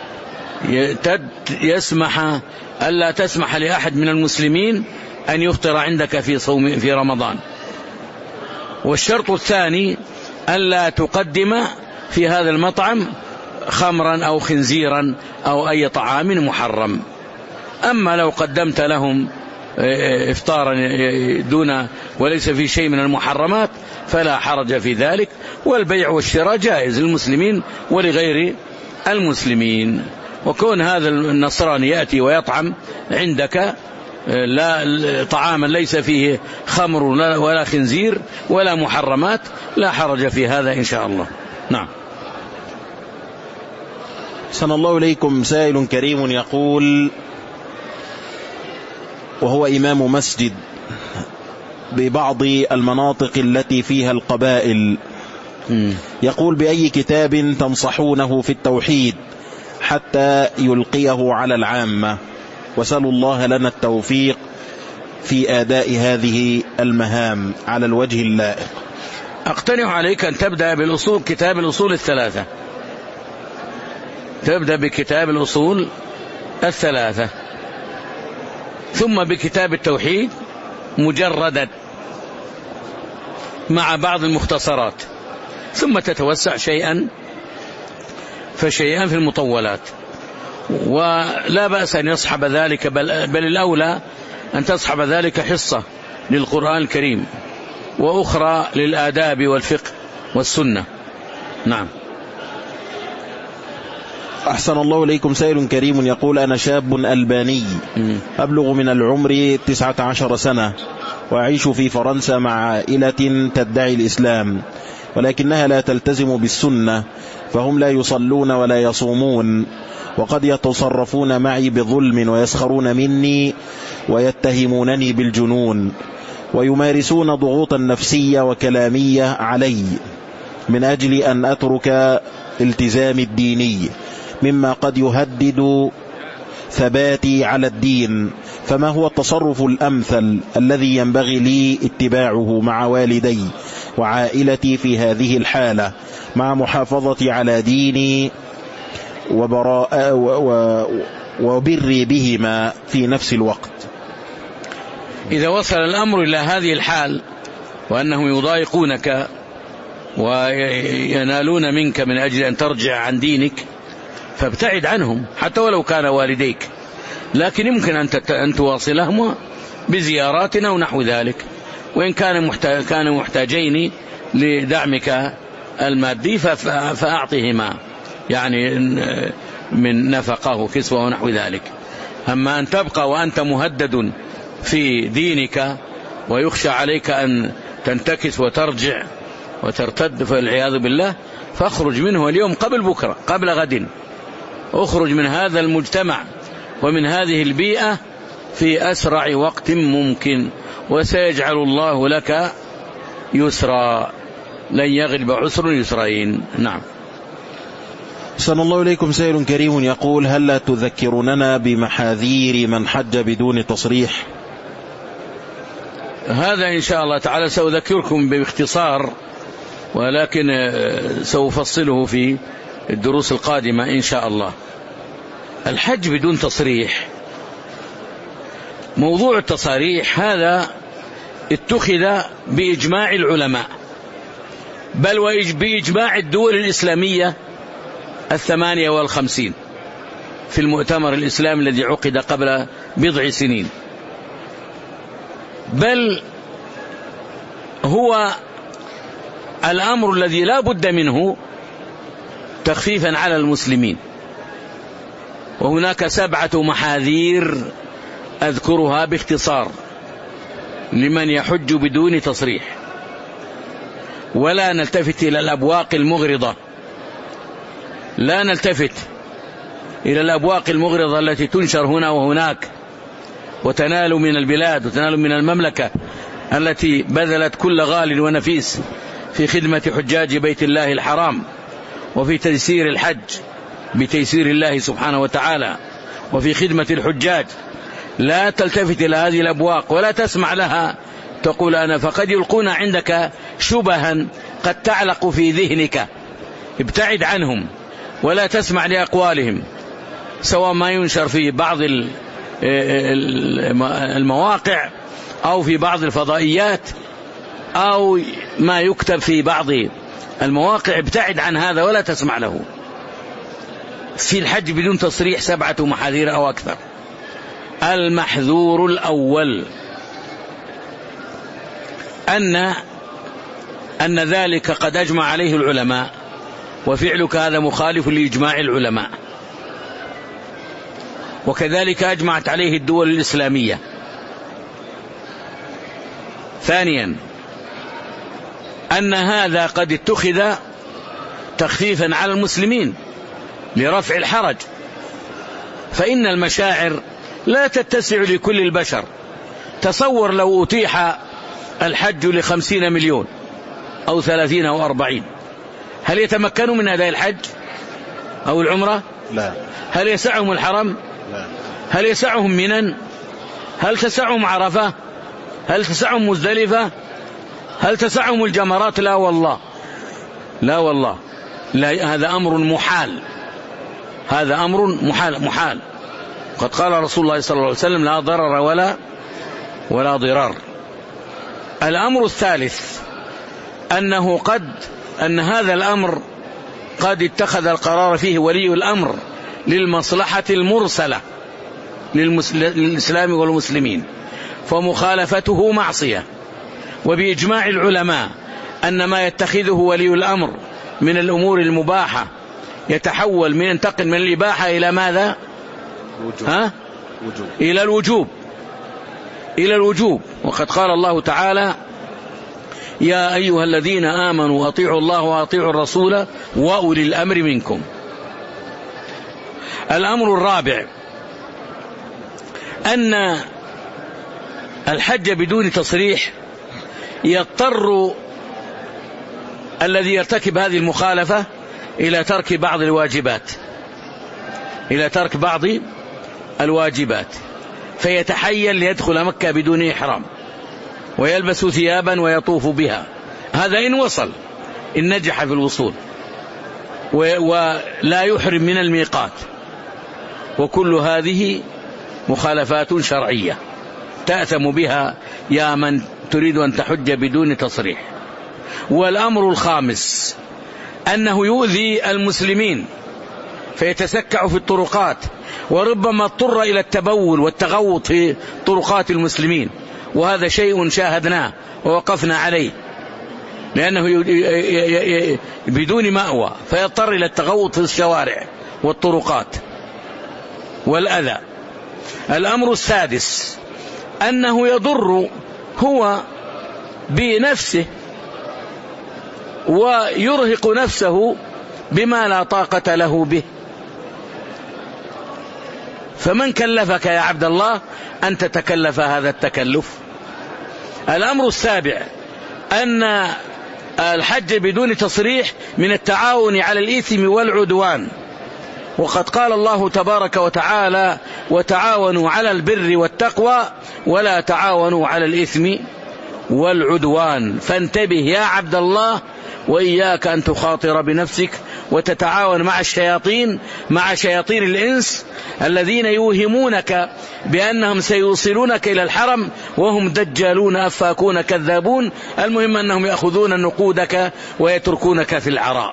يسمح ألا تسمح لأحد من المسلمين أن يفطر عندك في صوم في رمضان. والشرط الثاني ألا تقدم في هذا المطعم خمرا أو خنزيرا أو أي طعام محرم. أما لو قدمت لهم إفطارا دون وليس في شيء من المحرمات فلا حرج في ذلك، والبيع والشراء جائز للمسلمين ولغير المسلمين. وكون هذا النصراني يأتي ويطعم عندك لا طعاما ليس فيه خمر ولا خنزير ولا محرمات لا حرج في هذا إن شاء الله. نعم. أحسن الله إليكم. سائل كريم يقول، وهو إمام مسجد ببعض المناطق التي فيها القبائل، يقول: بأي كتاب تنصحونه في التوحيد حتى يلقيه على العامة؟ وسألوا الله لنا التوفيق في أداء هذه المهام على الوجه اللائق. أقترح عليك أن تبدأ بالأصول، كتاب الأصول الثلاثة، تبدأ بكتاب الأصول الثلاثة، ثم بكتاب التوحيد، مجردا مع بعض المختصرات، ثم تتوسع شيئا فشيئا في المطولات. ولا بأس أن يصحب ذلك، بل, بل الأولى أن تصحب ذلك حصة للقرآن الكريم وأخرى للآداب والفقه والسنة. نعم. أحسن الله إليكم. سائل كريم يقول: أنا شاب ألباني أبلغ من العمر تسعة عشر سنة، وأعيش في فرنسا مع عائلة تدعي الإسلام، ولكنها لا تلتزم بالسنة، فهم لا يصلون ولا يصومون، وقد يتصرفون معي بظلم ويسخرون مني ويتهمونني بالجنون، ويمارسون ضغوطا نفسية وكلامية علي من أجل أن أترك التزامي الديني، مما قد يهدد ثباتي على الدين. فما هو التصرف الأمثل الذي ينبغي لي اتباعه مع والدي وعائلتي في هذه الحالة، مع محافظتي على ديني وبراء وبري بهما في نفس الوقت؟ إذا وصل الأمر إلى هذه الحال وأنهم يضايقونك وينالون منك من أجل أن ترجع عن دينك، فابتعد عنهم حتى ولو كان والديك، لكن يمكن أن تواصلهم بزيارات أو نحو ذلك، وإن كانوا محتاجين لدعمك المادي فأعطهما يعني من نفقه وكسوة ونحو ذلك. أما أن تبقى وأنت مهدد في دينك ويخشى عليك أن تنتكس وترجع وترتد فالعياذ بالله، فاخرج منه اليوم قبل بكرة قبل غد، اخرج من هذا المجتمع ومن هذه البيئة في أسرع وقت ممكن، وسيجعل الله لك يسرا، لن يغلب عسر يسرين. نعم. أحسن الله إليكم. سائل كريم يقول: هل لا تذكروننا بمحاذير من حج بدون تصريح؟ هذا إن شاء الله تعالى سأذكركم باختصار، ولكن سأفصله في الدروس القادمة إن شاء الله. الحج بدون تصريح، موضوع التصاريح هذا اتخذ بإجماع العلماء، بل وبإجماع الدول الإسلامية الثمانية والخمسين في المؤتمر الإسلامي الذي عقد قبل بضع سنين، بل هو الأمر الذي لا بد منه تخفيفا على المسلمين. وهناك سبعة محاذير أذكرها باختصار لمن يحج بدون تصريح، ولا نلتفت إلى الأبواق المغرضة، لا نلتفت إلى الأبواق المغرضة التي تنشر هنا وهناك وتنال من البلاد وتنال من المملكة التي بذلت كل غال ونفيس في خدمة حجاج بيت الله الحرام وفي تيسير الحج بتيسير الله سبحانه وتعالى وفي خدمة الحجاج. لا تلتفت إلى هذه الأبواق ولا تسمع لها، تقول أنا، فقد يلقون عندك شبها قد تعلق في ذهنك، ابتعد عنهم ولا تسمع لأقوالهم، سواء ما ينشر في بعض المواقع أو في بعض الفضائيات أو ما يكتب في بعض المواقع، ابتعد عن هذا ولا تسمع له. في الحج بدون تصريح سبعة محاذير أو أكثر. المحذور الأول أن أن ذلك قد أجمع عليه العلماء، وفعلك هذا مخالف لإجماع العلماء، وكذلك أجمعت عليه الدول الإسلامية. ثانيا أن هذا قد اتخذ تخفيفا على المسلمين لرفع الحرج، فإن المشاعر لا تتسع لكل البشر. تصور لو أتيح الحج لخمسين مليون أو ثلاثين أو أربعين، هل يتمكنوا من أداء الحج أو العمرة؟ لا. هل يسعهم الحرم؟ لا. هل يسعهم منن؟ هل تسعهم عرفة؟ هل تسعهم مزدلفة؟ هل تسعهم الجمرات؟ لا والله، لا والله، لا، هذا أمر محال، هذا أمر محال محال. قد قال رسول الله صلى الله عليه وسلم: لا ضرر ولا ولا ضرار. الأمر الثالث أنه قد أن هذا الأمر قد اتخذ القرار فيه ولي الأمر للمصلحة المرسلة للإسلام والمسلمين، فمخالفته معصية. وبإجماع العلماء أن ما يتخذه ولي الأمر من الأمور المباحة يتحول من ينتقل من الإباحة إلى ماذا؟ وجوب. ها؟ وجوب. إلى الوجوب إلى الوجوب. وقد قال الله تعالى: يا أيها الذين آمنوا أطيعوا الله وأطيعوا الرسول وأولي الأمر منكم. الأمر الرابع أن الحج بدون تصريح يضطر الذي يرتكب هذه المخالفة إلى ترك بعض الواجبات إلى ترك بعض الواجبات فيتحيل ليدخل مكة بدون إحرام ويلبس ثيابا ويطوف بها. هذا إن وصل، إن نجح في الوصول، ولا يحرم من الميقات. وكل هذه مخالفات شرعية تأثم بها يا من تريد أن تحج بدون تصريح. والأمر الخامس أنه يؤذي المسلمين فيتسكع في الطرقات، وربما اضطر إلى التبول والتغوط في طرقات المسلمين، وهذا شيء شاهدناه ووقفنا عليه، لأنه بدون مأوى فيضطر إلى التغوط في الشوارع والطرقات والأذى. الأمر السادس أنه يضر هو بنفسه ويرهق نفسه بما لا طاقة له به. فمن كلفك يا عبد الله أن تتكلف هذا التكلف؟ الأمر السابع أن الحج بدون تصريح من التعاون على الإثم والعدوان، وقد قال الله تبارك وتعالى: وتعاونوا على البر والتقوى ولا تعاونوا على الإثم والعدوان. فانتبه يا عبد الله، وإياك أن تخاطر بنفسك وتتعاون مع الشياطين مع شياطين الإنس الذين يوهمونك بأنهم سيوصلونك إلى الحرم وهم دجالون أفاكون كذابون. المهم أنهم يأخذون نقودك ويتركونك في العراء.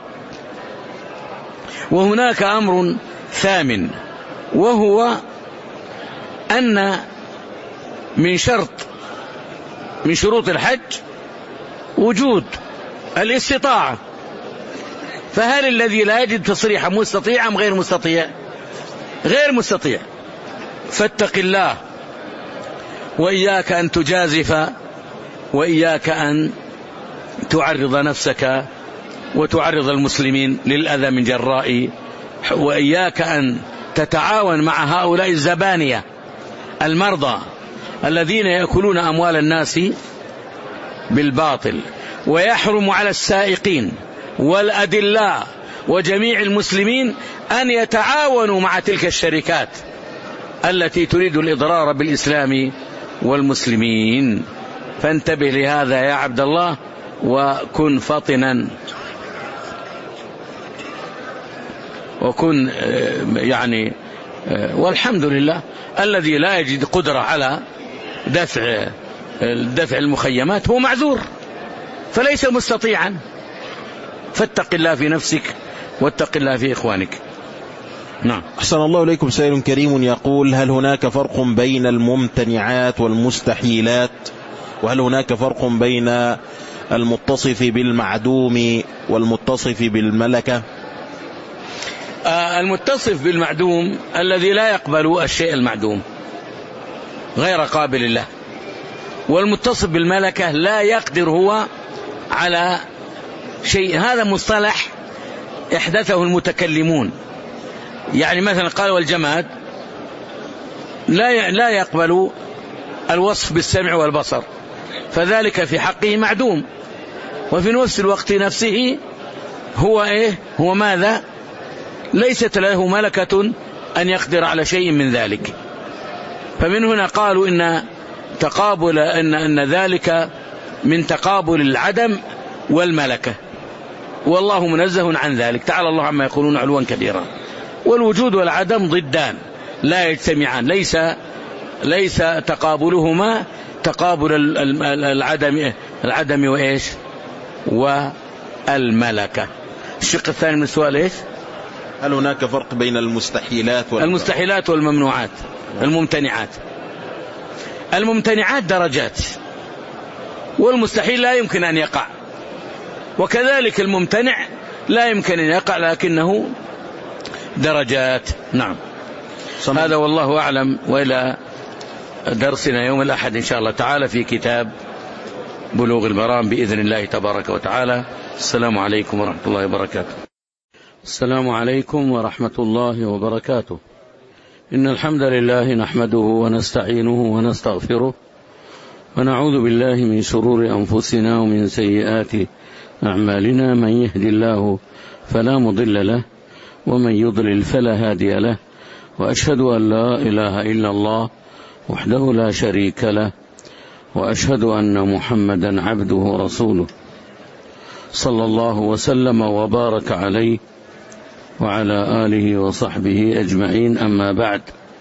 وهناك أمر ثامن، وهو أن من شرط من شروط الحج وجود الاستطاعة. فهل الذي لا يجد تصريحا مستطيع أم غير مستطيع؟ غير مستطيع. فاتق الله، وإياك أن تجازف، وإياك أن تعرض نفسك وتعرض المسلمين للأذى من جراء، وإياك أن تتعاون مع هؤلاء الزبانية المرضى الذين يأكلون أموال الناس بالباطل. ويحرم على السائقين والأدلاء وجميع المسلمين أن يتعاونوا مع تلك الشركات التي تريد الإضرار بالإسلام والمسلمين. فانتبه لهذا يا عبد الله، وكن فطنا، وكن يعني. والحمد لله الذي لا يجد قدرة على دفع دفع المخيمات هو معذور، فليس مستطيعا. فاتق الله في نفسك واتق الله في إخوانك. نعم. أحسن الله إليكم. سائل كريم يقول: هل هناك فرق بين الممتنعات والمستحيلات؟ وهل هناك فرق بين المتصف بالمعدوم والمتصف بالملكة؟ آه المتصف بالمعدوم الذي لا يقبل الشيء المعدوم غير قابل له، والمتصف بالملكة لا يقدر هو على شيء. هذا مصطلح احدثه المتكلمون. يعني مثلا قال: والجماد لا لا يقبل الوصف بالسمع والبصر، فذلك في حقه معدوم، وفي نفس الوقت نفسه هو ايه هو ماذا؟ ليست له ملكة أن يقدر على شيء من ذلك. فمن هنا قالوا إن تقابل إن أن ذلك من تقابل العدم والملكة، والله منزه عن ذلك، تعالى الله عما يقولون علوا كبيرا. والوجود والعدم ضدان لا يجتمعان، ليس ليس تقابلهما تقابل العدم العدم وإيش والملكة. الشق الثاني من السؤال إيش؟ هل هناك فرق بين المستحيلات وال... المستحيلات والممنوعات الممتنعات؟ الممتنعات درجات، والمستحيل لا يمكن أن يقع، وكذلك الممتنع لا يمكن أن يقع لكنه درجات. نعم، صمت. هذا والله أعلم، وإلى درسنا يوم الأحد إن شاء الله تعالى في كتاب بلوغ المرام بإذن الله تبارك وتعالى. السلام عليكم ورحمة الله وبركاته. السلام عليكم ورحمة الله وبركاته. إن الحمد لله نحمده ونستعينه ونستغفره ونعوذ بالله من شرور أنفسنا ومن سيئات أعمالنا. من يهدي الله فلا مضل له ومن يضلل فلا هادي له، وأشهد أن لا إله إلا الله وحده لا شريك له، وأشهد أن محمدا عبده ورسوله صلى الله وسلم وبارك عليه وعلى آله وصحبه أجمعين. أما بعد،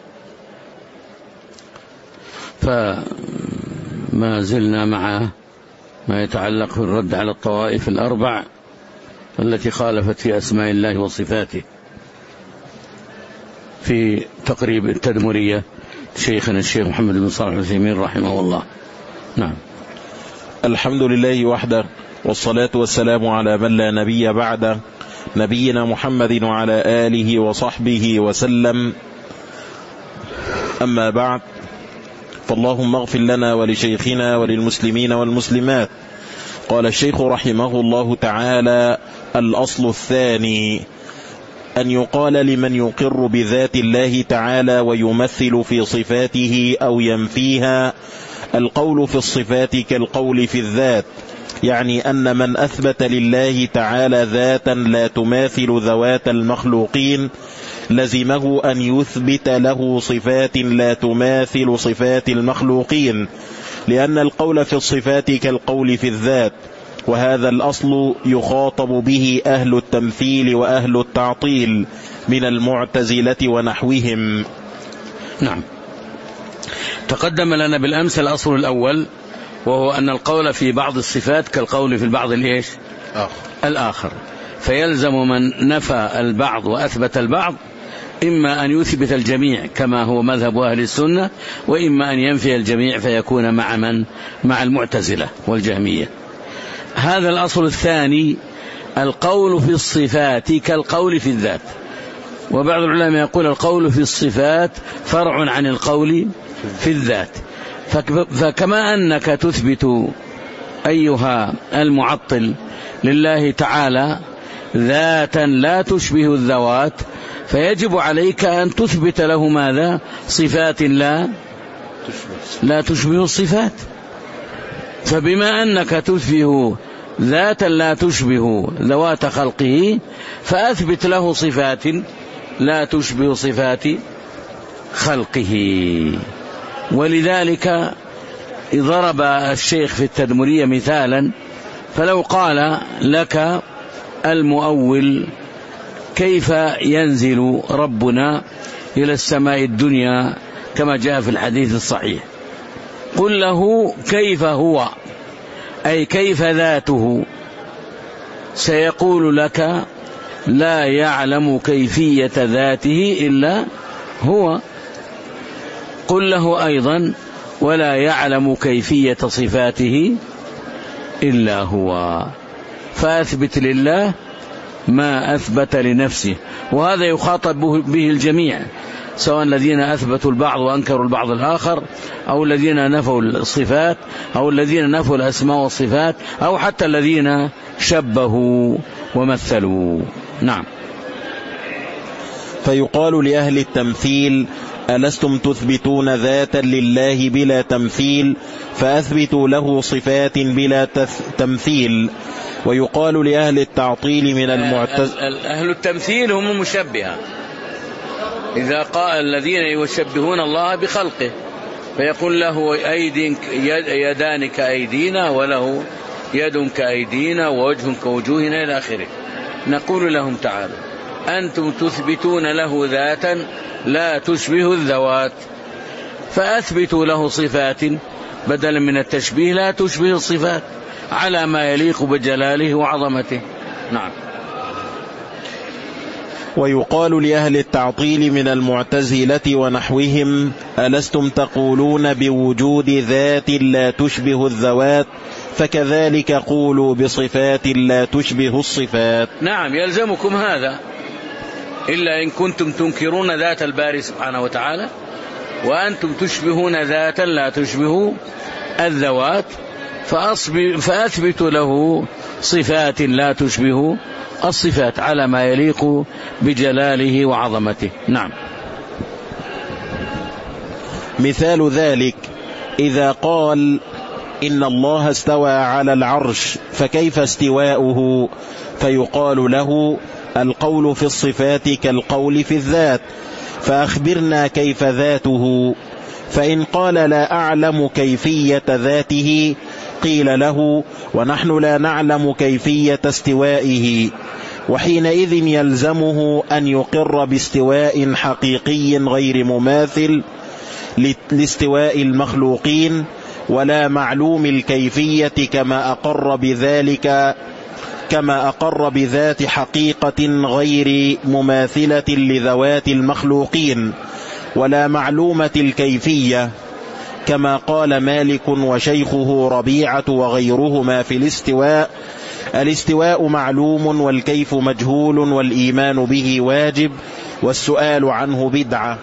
فما زلنا مع ما يتعلق بالرد على الطوائف الأربع التي خالفت في أسماء الله وصفاته في تقريب التدمرية شيخنا الشيخ محمد بن صالح العثيمين رحمه الله. نعم. الحمد لله وحده، والصلاة والسلام على من لا نبي بعده، نبينا محمد وعلى آله وصحبه وسلم. أما بعد، فاللهم اغفر لنا ولشيخنا وللمسلمين والمسلمات. قال الشيخ رحمه الله تعالى: الأصل الثاني أن يقال لمن يقر بذات الله تعالى ويمثل في صفاته أو ينفيها: القول في الصفات كالقول في الذات، يعني أن من أثبت لله تعالى ذاتا لا تماثل ذوات المخلوقين لزمه أن يثبت له صفات لا تماثل صفات المخلوقين، لأن القول في الصفات كالقول في الذات، وهذا الأصل يخاطب به أهل التمثيل وأهل التعطيل من المعتزلة ونحوهم. نعم. تقدم لنا بالأمس الأصل الأول، وهو أن القول في بعض الصفات كالقول في البعض الإيش؟ آخر. الآخر. فيلزم من نفى البعض وأثبت البعض إما أن يثبت الجميع كما هو مذهب أهل السنة، وإما أن ينفي الجميع فيكون مع من؟ مع المعتزلة والجهمية. هذا الأصل الثاني، القول في الصفات كالقول في الذات. وبعض العلماء يقول القول في الصفات فرع عن القول في الذات. فكما أنك تثبت أيها المعطل لله تعالى ذاتا لا تشبه الذوات، فيجب عليك أن تثبت له ماذا؟ صفات لا لا تشبه الصفات. فبما أنك تثبت ذاتا لا تشبه ذوات خلقه، فأثبت له صفات لا تشبه صفات خلقه. ولذلك ضرب الشيخ في التدمرية مثالا، فلو قال لك المؤول: كيف ينزل ربنا إلى السماء الدنيا كما جاء في الحديث الصحيح؟ قل له: كيف هو، أي كيف ذاته؟ سيقول لك: لا يعلم كيفية ذاته إلا هو. قل له أيضا: ولا يعلم كيفية صفاته إلا هو. فأثبت لله ما أثبت لنفسه، وهذا يخاطب به الجميع، سواء الذين أثبتوا البعض وأنكروا البعض الآخر، أو الذين نفوا الصفات، أو الذين نفوا الأسماء والصفات، أو حتى الذين شبهوا ومثلوا. نعم. فيقال لأهل التمثيل: ألستم تثبتون ذاتا لله بلا تمثيل؟ فأثبتوا له صفات بلا تمثيل. ويقال لأهل التعطيل من المعتزلة: أهل التمثيل هم المشبهة، إذا قال الذين يشبهون الله بخلقه، فيقول له أيد يدان كأيدينا، وله يد كأيدينا، ووجه كوجوهنا إلى آخره. نقول لهم: تعالوا، أنتم تثبتون له ذاتا لا تشبه الذوات، فأثبتوا له صفات بدلا من التشبيه لا تشبه الصفات على ما يليق بجلاله وعظمته. نعم. ويقال لأهل التعطيل من المعتزلة ونحوهم: ألستم تقولون بوجود ذات لا تشبه الذوات، فكذلك قولوا بصفات لا تشبه الصفات. نعم، يلزمكم هذا، إلا إن كنتم تنكرون ذات الباري سبحانه وتعالى وأنتم تشبهون ذاتا لا تشبه الذوات، فأثبتوا له صفات لا تشبه الصفات على ما يليق بجلاله وعظمته. نعم. مثال ذلك إذا قال إن الله استوى على العرش فكيف استواؤه، فيقال له القول في الصفات كالقول في الذات، فأخبرنا كيف ذاته. فإن قال لا أعلم كيفية ذاته قيل له ونحن لا نعلم كيفية استوائه، وحينئذ يلزمه أن يقر باستواء حقيقي غير مماثل لاستواء المخلوقين ولا معلوم الكيفية، كما أقر بذلك كما أقر بذات حقيقة غير مماثلة لذوات المخلوقين ولا معلومة الكيفية، كما قال مالك وشيخه ربيعة وغيرهما في الاستواء: الاستواء معلوم والكيف مجهول والإيمان به واجب والسؤال عنه بدعة.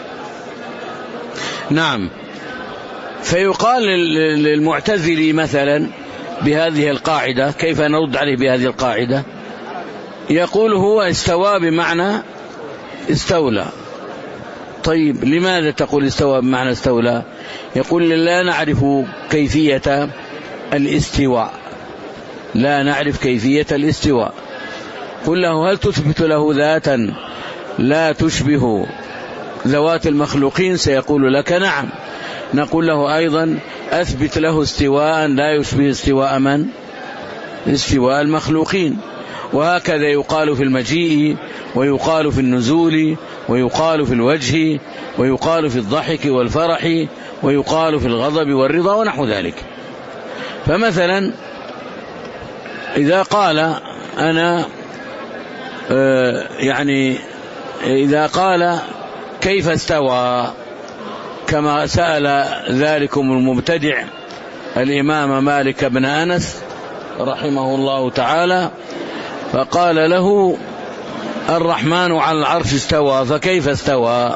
نعم. فيقال للمعتزلي مثلا بهذه القاعدة، كيف نرد عليه بهذه القاعدة؟ يقول هو استوى بمعنى استولى. طيب لماذا تقول استوى بمعنى استولى؟ يقول لا نعرف كيفية الاستواء، لا نعرف كيفية الاستواء. قل له هل تثبت له ذاتا لا تشبه ذوات المخلوقين؟ سيقول لك نعم. نقول له أيضا أثبت له استواء لا يشبه استواء من؟ استواء المخلوقين. وهكذا يقال في المجيء، ويقال في النزول، ويقال في الوجه، ويقال في الضحك والفرح، ويقال في الغضب والرضا ونحو ذلك. فمثلا إذا قال أنا آه يعني إذا قال كيف استوى، كما سأل ذلكم المبتدع الإمام مالك بن أنس رحمه الله تعالى، فقال له الرحمن على العرش استوى فكيف استوى؟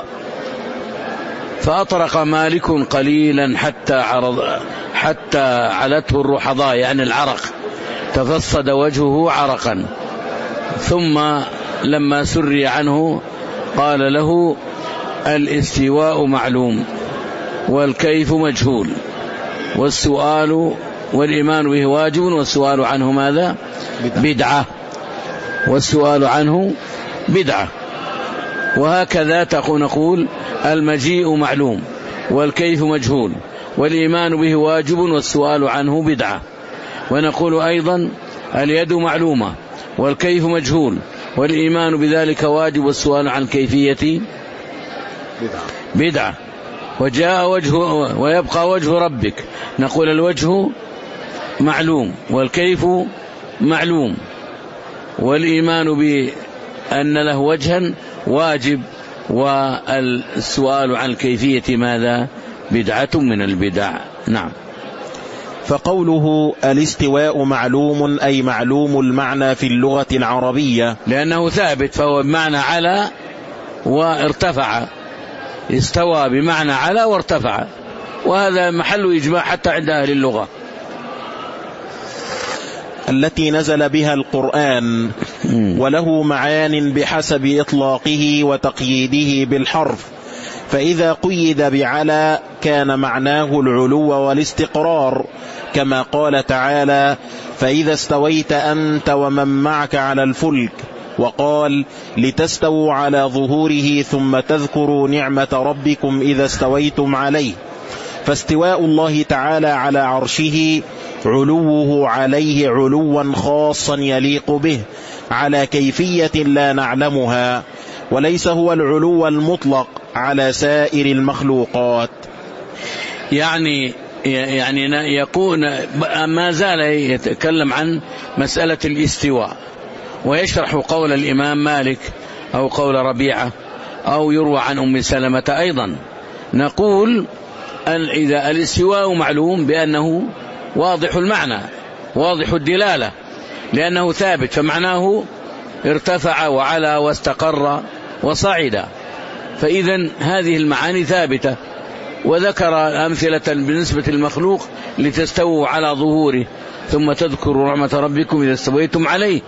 فأطرق مالك قليلا حتى عرض حتى علته الرحضاء، يعني العرق، تفصد وجهه عرقا، ثم لما سري عنه قال له الاستواء معلوم والكيف مجهول والسؤال والإيمان به واجب والسؤال عنه ماذا؟ بدعة. والسؤال عنه بدعة. وهكذا نقول المجيء معلوم والكيف مجهول والإيمان به واجب والسؤال عنه بدعة. ونقول أيضا اليد معلومة والكيف مجهول والإيمان بذلك واجب والسؤال عن كيفية بدعة, بدعة. وجاء وجه ويبقى وجه ربك، نقول الوجه معلوم والكيف معلوم والإيمان بأن له وجها واجب والسؤال عن كيفية ماذا؟ بدعة من البدع. نعم. فقوله الاستواء معلوم أي معلوم المعنى في اللغة العربية، لأنه ثابت، فهو بمعنى على وارتفع، استوى بمعنى على وارتفع، وهذا محل إجماع حتى عند أهل اللغة. التي نزل بها القرآن، وله معان بحسب إطلاقه وتقييده بالحرف، فإذا قيد بعلى كان معناه العلو والاستقرار، كما قال تعالى فإذا استويت أنت ومن معك على الفلك، وقال لتستووا على ظهوره ثم تذكروا نعمة ربكم إذا استويتم عليه. فاستواء الله تعالى على عرشه علوه عليه علوا خاصا يليق به على كيفية لا نعلمها، وليس هو العلو المطلق على سائر المخلوقات. يعني يعني يكون ما زال يتكلم عن مسألة الاستواء، ويشرح قول الإمام مالك أو قول ربيعة أو يروى عن أم سلمة أيضا. نقول أن إذا الاستواء معلوم بأنه واضح المعنى واضح الدلالة، لأنه ثابت، فمعناه ارتفع وعلى واستقر وصعد، فإذا هذه المعاني ثابتة. وذكر أمثلة بالنسبة للمخلوق لتستووا على ظهوره ثم تذكروا نعمة ربكم إذا استويتم عليه.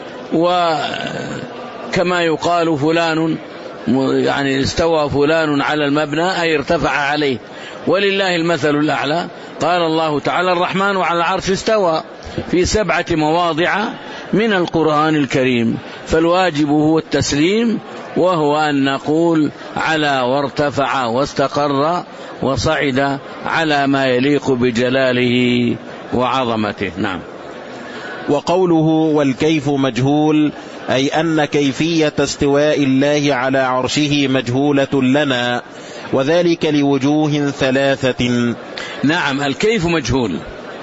وكما يقال فلان يعني استوى فلان على المبنى أي ارتفع عليه، ولله المثل الأعلى. قال الله تعالى الرحمن على العرش استوى في سبعة مواضع من القرآن الكريم، فالواجب هو التسليم، وهو أن نقول على وارتفع واستقر وصعد على ما يليق بجلاله وعظمته. نعم. وقوله والكيف مجهول أي أن كيفية استواء الله على عرشه مجهولة لنا، وذلك لوجوه ثلاثة. نعم، الكيف مجهول،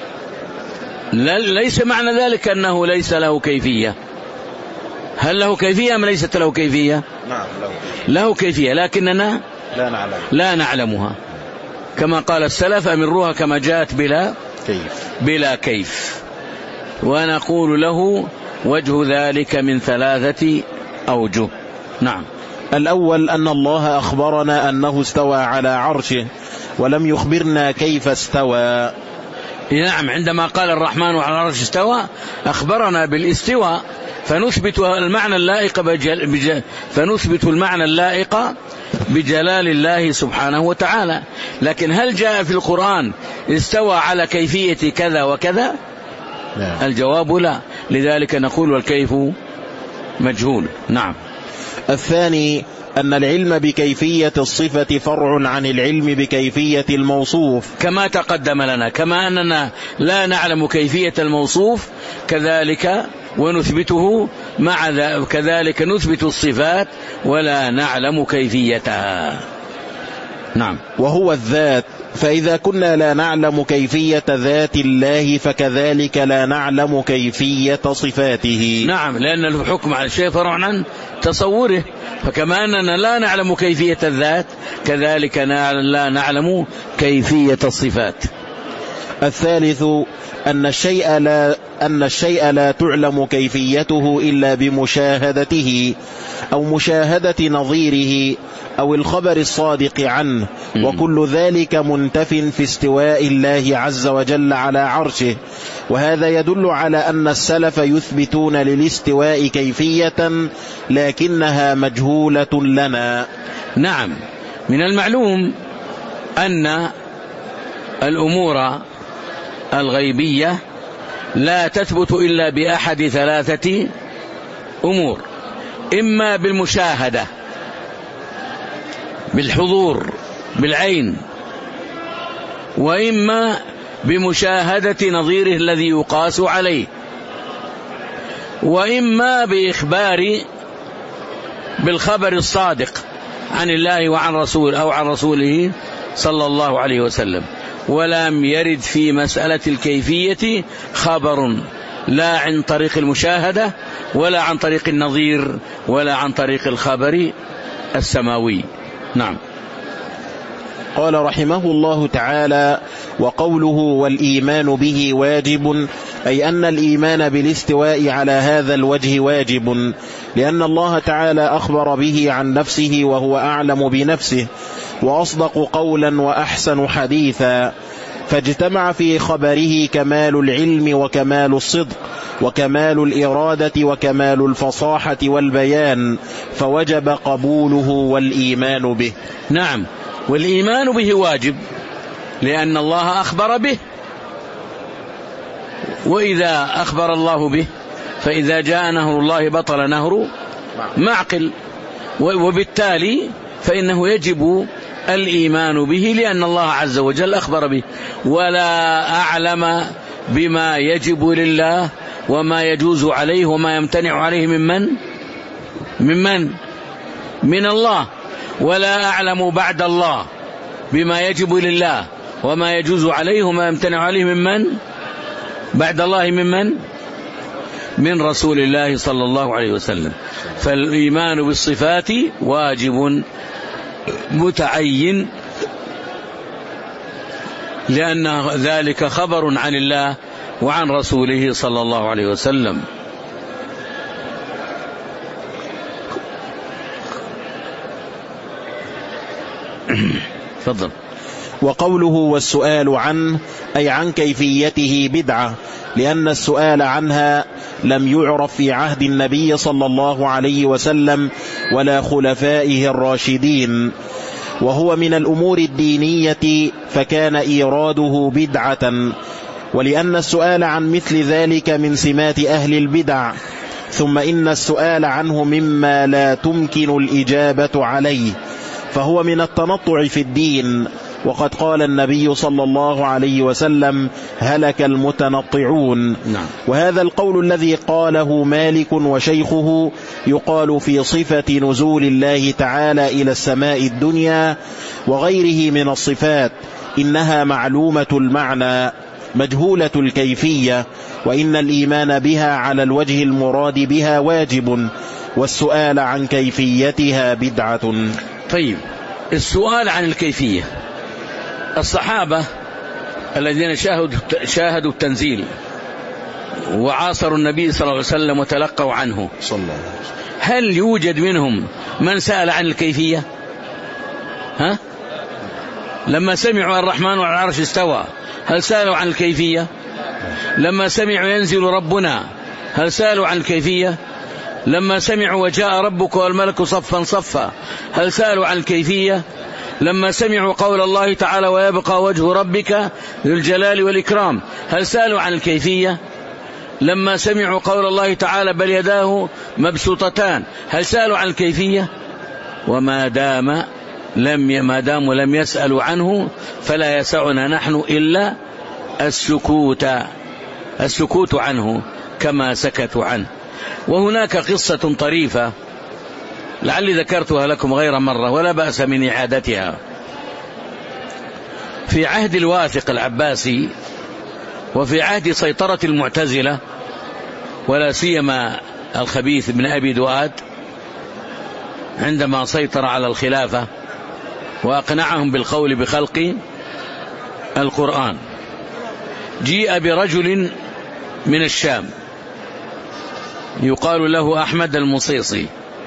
ليس معنى ذلك أنه ليس له كيفية. هل له كيفية أم ليست له كيفية؟ نعم له. له كيفية لكننا لا نعلم لا نعلمها، كما قال السلف أمروها كما جاءت بلا كيف بلا كيف. ونقول له وجه ذلك من ثلاثة أوجه. نعم. الأول أن الله أخبرنا أنه استوى على عرشه ولم يخبرنا كيف استوى. نعم، عندما قال الرحمن على العرش استوى أخبرنا بالاستواء، فنثبت المعنى اللائق بجل... بجل... فنثبت المعنى اللائق بجلال الله سبحانه وتعالى. لكن هل جاء في القرآن استوى على كيفية كذا وكذا؟ لا. الجواب لا، لذلك نقول والكيف مجهول. نعم. الثاني أن العلم بكيفية الصفة فرع عن العلم بكيفية الموصوف، كما تقدم لنا، كما أننا لا نعلم كيفية الموصوف كذلك ونثبته مع ذلك، كذلك نثبت الصفات ولا نعلم كيفيتها. نعم. وهو الذات، فإذا كنا لا نعلم كيفية ذات الله فكذلك لا نعلم كيفية صفاته. نعم، لأن الحكم على الشيء فرع عن تصوره، فكما أننا لا نعلم كيفية الذات كذلك لا نعلم كيفية الصفات. الثالث أن الشيء لا أن الشيء لا تعلم كيفيته إلا بمشاهدته أو مشاهدة نظيره أو الخبر الصادق عنه، وكل ذلك منتف في استواء الله عز وجل على عرشه. وهذا يدل على أن السلف يثبتون للاستواء كيفية لكنها مجهولة لنا. نعم، من المعلوم أن الأمور الغيبية لا تثبت إلا بأحد ثلاثة أمور: إما بالمشاهدة بالحضور بالعين، وإما بمشاهدة نظيره الذي يقاس عليه، وإما بإخبار بالخبر الصادق عن الله وعن رسول أو عن رسوله صلى الله عليه وسلم. ولم يرد في مسألة الكيفية خبر لا عن طريق المشاهدة ولا عن طريق النظير ولا عن طريق الخبر السماوي. نعم. قال رحمه الله تعالى: وقوله والإيمان به واجب، أي أن الإيمان بالاستواء على هذا الوجه واجب، لأن الله تعالى أخبر به عن نفسه وهو أعلم بنفسه وأصدق قولا وأحسن حديثا، فاجتمع في خبره كمال العلم وكمال الصدق وكمال الإرادة وكمال الفصاحة والبيان، فوجب قبوله والإيمان به. نعم، والإيمان به واجب لأن الله أخبر به، وإذا أخبر الله به فإذا جاء نهر الله بطل نهر معقل، وبالتالي فإنه يجب الإيمان به لأن الله عز وجل أخبر به. ولا أعلم بما يجب لله وما يجوز عليه وما يمتنع عليه ممن ممن من الله، ولا أعلم بعد الله بما يجب لله وما يجوز عليه وما يمتنع عليه ممن بعد الله ممن من رسول الله صلى الله عليه وسلم. فالإيمان بالصفات واجب متعين، لأن ذلك خبر عن الله وعن رسوله صلى الله عليه وسلم. تفضل. وقوله والسؤال عنه أي عن كيفيته بدعة، لأن السؤال عنها لم يعرف في عهد النبي صلى الله عليه وسلم ولا خلفائه الراشدين، وهو من الأمور الدينية فكان إيراده بدعة، ولأن السؤال عن مثل ذلك من سمات أهل البدع. ثم إن السؤال عنه مما لا تمكن الإجابة عليه، فهو من التنطع في الدين، وقد قال النبي صلى الله عليه وسلم هلك المتنطعون. نعم. وهذا القول الذي قاله مالك وشيخه يقال في صفة نزول الله تعالى إلى السماء الدنيا وغيره من الصفات، إنها معلومة المعنى مجهولة الكيفية، وإن الإيمان بها على الوجه المراد بها واجب، والسؤال عن كيفيتها بدعة. طيب، السؤال عن الكيفية، الصحابة الذين شاهدوا شاهدوا التنزيل وعاصروا النبي صلى الله عليه وسلم وتلقوا عنه، صلى الله عليه وسلم، هل يوجد منهم من سأل عن الكيفية؟ ها؟ لما سمعوا الرحمن على العرش استوى هل سألوا عن الكيفية؟ لما سمعوا ينزل ربنا هل سألوا عن الكيفية؟ لما سمعوا وجاء ربك والملك صفا صفا هل سألوا عن الكيفية؟ لما سمعوا قول الله تعالى ويبقى وجه ربك ذو الجلال والإكرام هل سألوا عن الكيفية؟ لما سمعوا قول الله تعالى بل يداه مبسوطتان هل سألوا عن الكيفية؟ وما دام لم ما داموا لم يسألوا عنه فلا يسعنا نحن إلا السكوت السكوت عنه كما سكتوا عنه. وهناك قصة طريفة لعلي ذكرتها لكم غير مرة ولا بأس من إعادتها. في عهد الواثق العباسي وفي عهد سيطرة المعتزلة ولا سيما الخبيث بن أبي دؤاد عندما سيطر على الخلافة وأقنعهم بالقول بخلق القرآن، جيء برجل من الشام يقال له أحمد المصيصي،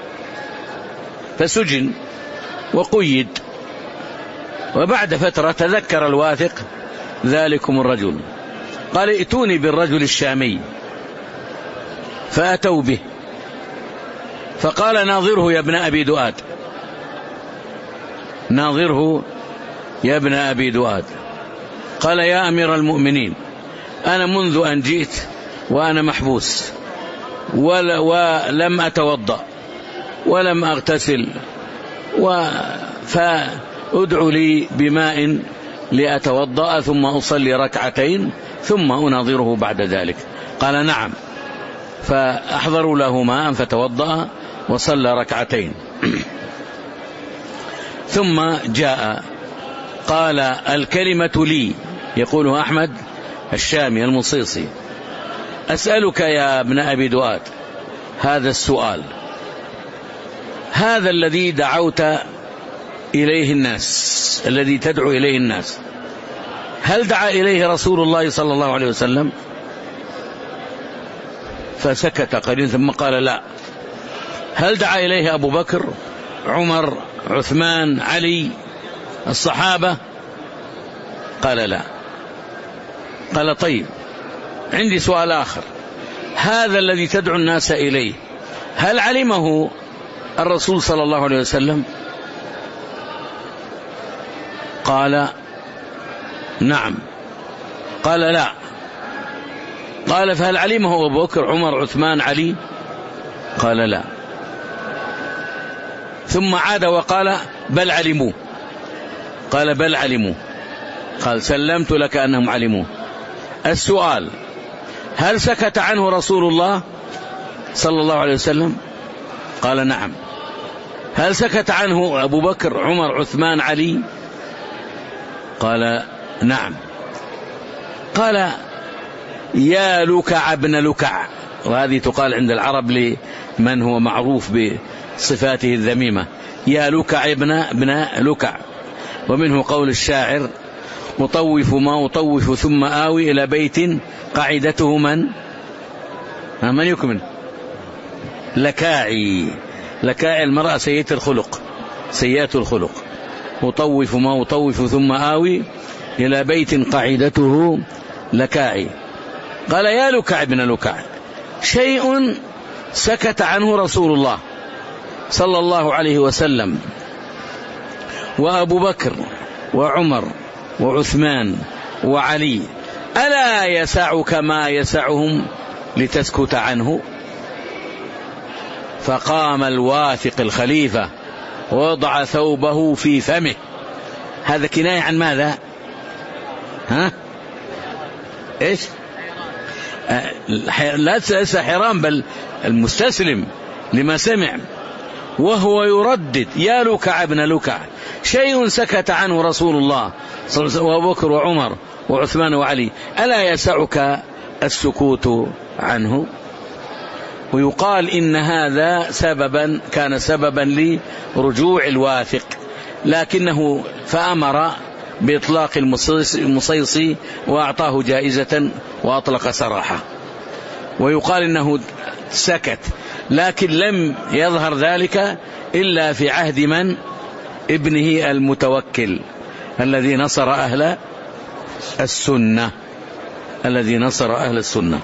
فسجن وقيد، وبعد فترة تذكر الواثق ذلكم الرجل، قال ائتوني بالرجل الشامي، فأتوا به فقال ناظره يا ابن أبي دؤاد، ناظره يا ابن أبي دؤاد. قال يا أمير المؤمنين أنا منذ أن جئت وأنا محبوس ولم أتوضأ ولم أغتسل، فأدعو لي بماء لأتوضأ ثم أصلي ركعتين ثم أناظره بعد ذلك. قال نعم، فأحضروا له ماء فتوضأ وصلى ركعتين ثم جاء قال الكلمة لي، يقوله أحمد الشامي المصيصي، أسألك يا ابن أبي دؤاد هذا السؤال، هذا الذي دعوت إليه الناس، الذي تدعو إليه الناس، هل دعا إليه رسول الله صلى الله عليه وسلم؟ فسكت قليلا ثم قال لا. هل دعا إليه أبو بكر عمر عثمان علي الصحابة؟ قال لا. قال طيب عندي سؤال آخر، هذا الذي تدعو الناس إليه هل علمه الرسول صلى الله عليه وسلم؟ قال نعم. قال لا. قال فهل علمه أبو بكر عمر عثمان علي؟ قال لا. ثم عاد وقال بل علموا. قال بل علموا. قال سلمت لك أنهم علموا. السؤال هل سكت عنه رسول الله صلى الله عليه وسلم؟ قال نعم. هل سكت عنه أبو بكر عمر عثمان علي؟ قال نعم. قال يا لكع ابن لكع، وهذه تقال عند العرب لمن هو معروف بصفاته الذميمة، يا لكع ابن ابن لكع. ومنه قول الشاعر أطوف ما أطوف ثم آوي إلى بيت قاعدته من من يكمل لكاعي. لكاعي المرأة سيئة الخلق، سيئة الخلق. أطوف ما أطوف ثم آوي إلى بيت قاعدته لكاعي. قال يا لكع ابن لكع، شيء سكت عنه رسول الله صلى الله عليه وسلم وأبو بكر وعمر وعثمان وعلي، ألا يسعك ما يسعهم لتسكت عنه؟ فقام الواثق الخليفة ووضع ثوبه في فمه. هذا كناية عن ماذا؟ ها؟ إيش؟ لا ليس حرام بل المستسلم لما سمع، وهو يردد يا لكع ابن لكع، شيء سكت عنه رسول الله صلى الله عليه وسلم وأبو بكر وعمر وعثمان وعلي، ألا يسعك السكوت عنه؟ ويقال إن هذا سببا كان سببا لرجوع الواثق، لكنه فأمر بإطلاق المصيصي وأعطاه جائزة وأطلق سراحه. ويقال إنه سكت، لكن لم يظهر ذلك إلا في عهد من؟ ابنه المتوكل الذي نصر أهل السنة، الذي نصر أهل السنة.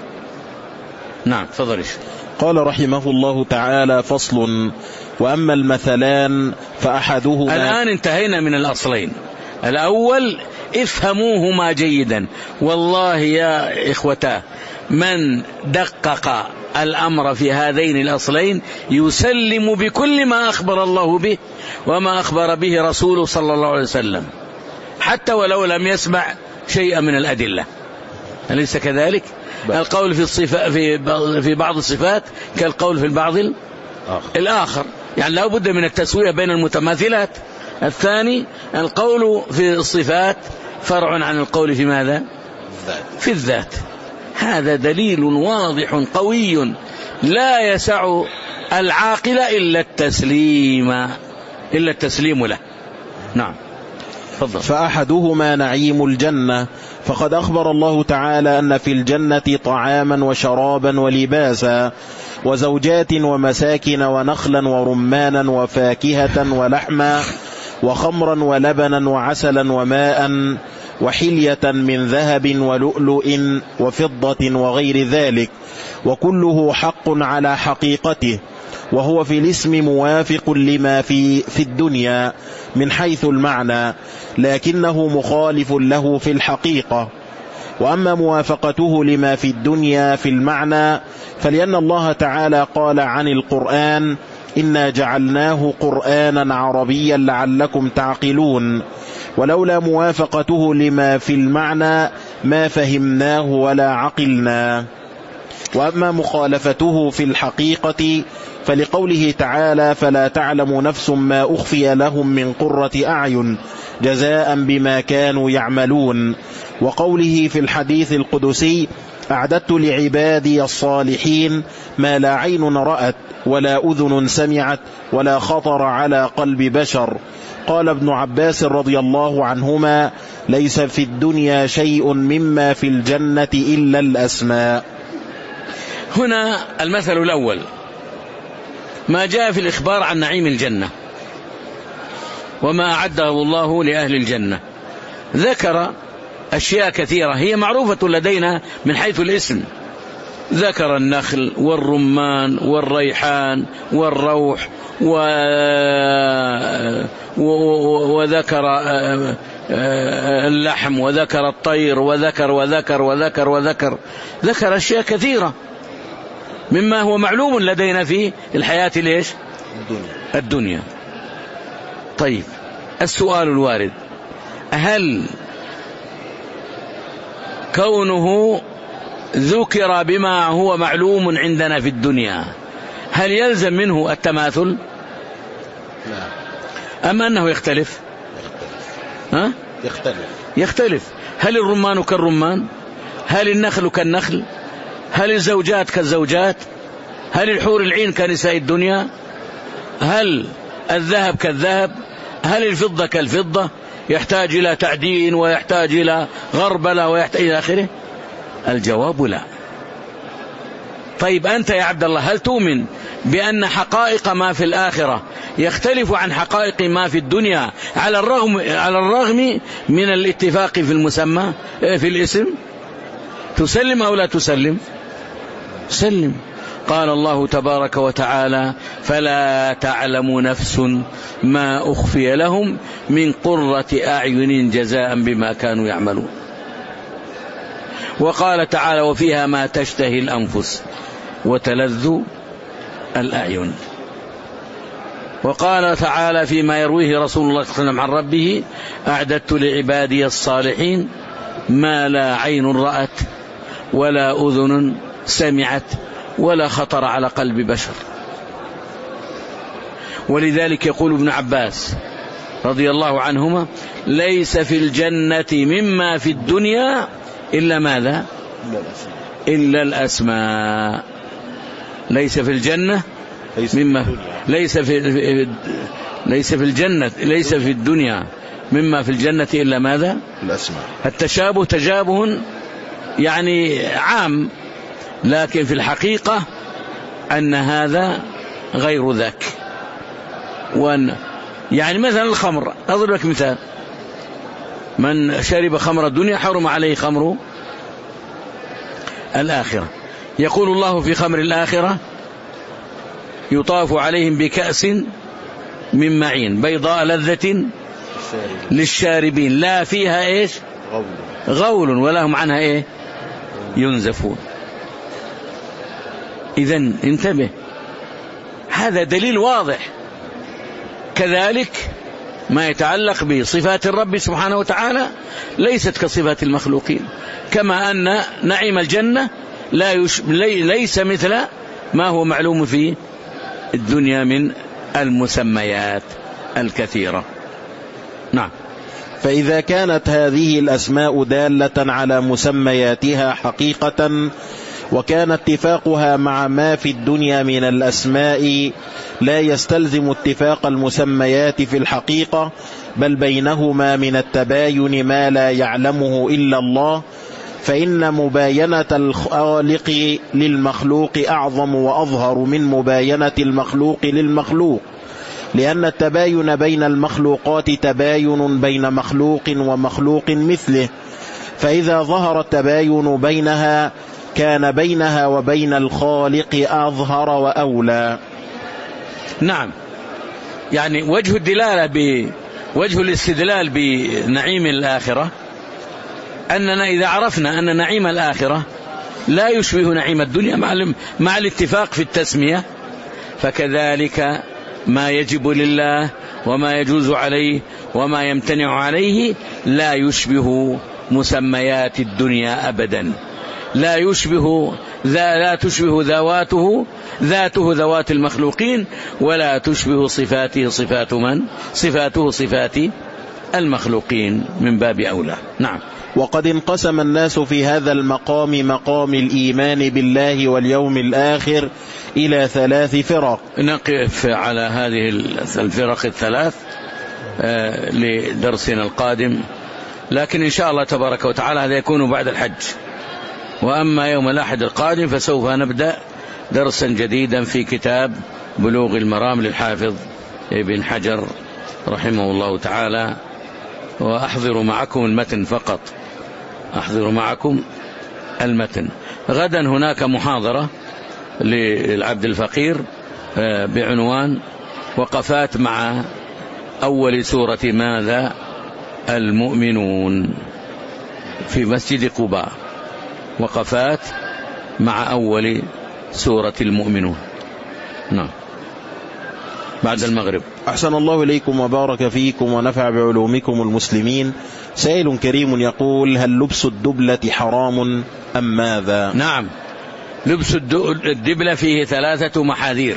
نعم تفضل. قال رحمه الله تعالى: فصل. وأما المثلان فأحدهما. الآن انتهينا من الأصلين. الأول افهموهما جيدا، والله يا إخوتا من دقق الأمر في هذين الأصلين يسلم بكل ما أخبر الله به وما أخبر به رسوله صلى الله عليه وسلم، حتى ولو لم يسمع شيئا من الأدلة. أليس كذلك؟ القول في الصفات في في بعض الصفات كالقول في البعض الآخر، يعني لا بد من التسوية بين المتماثلات. الثاني القول في الصفات فرع عن القول في ماذا؟ في الذات. هذا دليل واضح قوي لا يسع العاقل إلا التسليم إلا التسليم له. نعم فضل. فأحدهما نعيم الجنة، فقد أخبر الله تعالى أن في الجنة طعاما وشرابا ولباسا وزوجات ومساكن ونخلا ورمانا وفاكهة ولحما وخمرا ولبنا وعسلا وماء وحلية من ذهب ولؤلؤ وفضة وغير ذلك، وكله حق على حقيقته، وهو في الاسم موافق لما في في الدنيا من حيث المعنى، لكنه مخالف له في الحقيقة. وأما موافقته لما في الدنيا في المعنى فلأن الله تعالى قال عن القرآن: إنا جعلناه قرآنا عربيا لعلكم تعقلون، ولولا موافقته لما في المعنى ما فهمناه ولا عقلنا. وأما مخالفته في الحقيقة فلقوله تعالى: فلا تعلم نفس ما أخفي لهم من قرة أعين جزاء بما كانوا يعملون، وقوله في الحديث القدسي: أعددت لعبادي الصالحين ما لا عين رأت ولا أذن سمعت ولا خطر على قلب بشر. قال ابن عباس رضي الله عنهما: ليس في الدنيا شيء مما في الجنة إلا الأسماء. هنا المثل الأول ما جاء في الإخبار عن نعيم الجنة وما أعده الله لأهل الجنة. ذكر أشياء كثيرة هي معروفة لدينا من حيث الاسم، ذكر النخل والرمان والريحان والروح و... و... وذكر اللحم وذكر الطير وذكر وذكر وذكر وذكر ذكر أشياء كثيرة مما هو معلوم لدينا في الحياة ليش؟ الدنيا. الدنيا. طيب السؤال الوارد: هل كونه ذكر بما هو معلوم عندنا في الدنيا هل يلزم منه التماثل؟ لا. أما أنه يختلف؟ ها؟ يختلف. يختلف. هل الرمان كالرمان؟ هل النخل كالنخل؟ هل الزوجات كالزوجات؟ هل الحور العين كنساء الدنيا؟ هل الذهب كالذهب؟ هل الفضة كالفضة؟ يحتاج إلى تعدين ويحتاج إلى غربلة ويحتاج إلى آخره. الجواب لا. طيب أنت يا عبد الله هل تؤمن بأن حقائق ما في الآخرة يختلف عن حقائق ما في الدنيا على الرغم على الرغم من الاتفاق في المسمى في الاسم؟ تسلم أو لا تسلم؟ سلم. قال الله تبارك وتعالى: فلا تعلم نفس ما أخفي لهم من قرة أعين جزاء بما كانوا يعملون. وقال تعالى: وفيها ما تشتهي الأنفس وتلذ الأعين. وقال تعالى فيما يرويه رسول الله صلى الله عليه وسلم عن ربه: أعددت لعبادي الصالحين ما لا عين رأت ولا أذن سمعت ولا خطر على قلب بشر. ولذلك يقول ابن عباس رضي الله عنهما: ليس في الجنة مما في الدنيا إلا ماذا؟ إلا الأسماء. ليس في الجنة مما ليس في ليس في الجنة ليس في الدنيا مما في الجنة إلا ماذا؟ الأسماء. التشابه تشابه يعني عام، لكن في الحقيقة أن هذا غير ذاك. وأن يعني مثلا الخمر، أضرب لك مثال: من شرب خمر الدنيا حرم عليه خمر الآخرة. يقول الله في خمر الآخرة: يطاف عليهم بكأس من معين بيضاء لذة للشاربين لا فيها إيش؟ غول ولا هم عنها إيه؟ ينزفون. إذن انتبه، هذا دليل واضح. كذلك ما يتعلق بصفات الرب سبحانه وتعالى ليست كصفات المخلوقين، كما أن نعيم الجنة لا يش... لي... ليس مثل ما هو معلوم في الدنيا من المسميات الكثيرة. نعم. فإذا كانت هذه الأسماء دالة على مسمياتها حقيقة، وكان اتفاقها مع ما في الدنيا من الأسماء لا يستلزم اتفاق المسميات في الحقيقة، بل بينهما من التباين ما لا يعلمه إلا الله، فإن مباينة الخالق للمخلوق أعظم وأظهر من مباينة المخلوق للمخلوق، لأن التباين بين المخلوقات تباين بين مخلوق ومخلوق مثله، فإذا ظهر التباين بينها كان بينها وبين الخالق أظهر وأولى. نعم، يعني وجه الدلالة بوجه الاستدلال بنعيم الآخرة أننا إذا عرفنا أن نعيم الآخرة لا يشبه نعيم الدنيا مع الاتفاق في التسمية، فكذلك ما يجب لله وما يجوز عليه وما يمتنع عليه لا يشبه مسميات الدنيا أبدا، لا يشبه ذا لا تشبه ذواته ذاته ذوات المخلوقين، ولا تشبه صفاته صفات من صفاته صفات المخلوقين من باب أولى. نعم. وقد انقسم الناس في هذا المقام مقام الإيمان بالله واليوم الآخر إلى ثلاث فرق. نقف على هذه الفرق الثلاث لدرسنا القادم، لكن إن شاء الله تبارك وتعالى هذا يكون بعد الحج. وأما يوم الأحد القادم فسوف نبدأ درسا جديدا في كتاب بلوغ المرام للحافظ ابن حجر رحمه الله تعالى. وأحضر معكم المتن فقط، أحضر معكم المتن. غدا هناك محاضرة للعبد الفقير بعنوان وقفات مع أول سورة ماذا المؤمنون في مسجد قباء، وقفات مع أول سورة المؤمنون. نعم، بعد المغرب. أحسن الله إليكم وبارك فيكم ونفع بعلومكم المسلمين. سائل كريم يقول: هل لبس الدبلة حرام أم ماذا؟ نعم، لبس الدبلة فيه ثلاثة محاذير.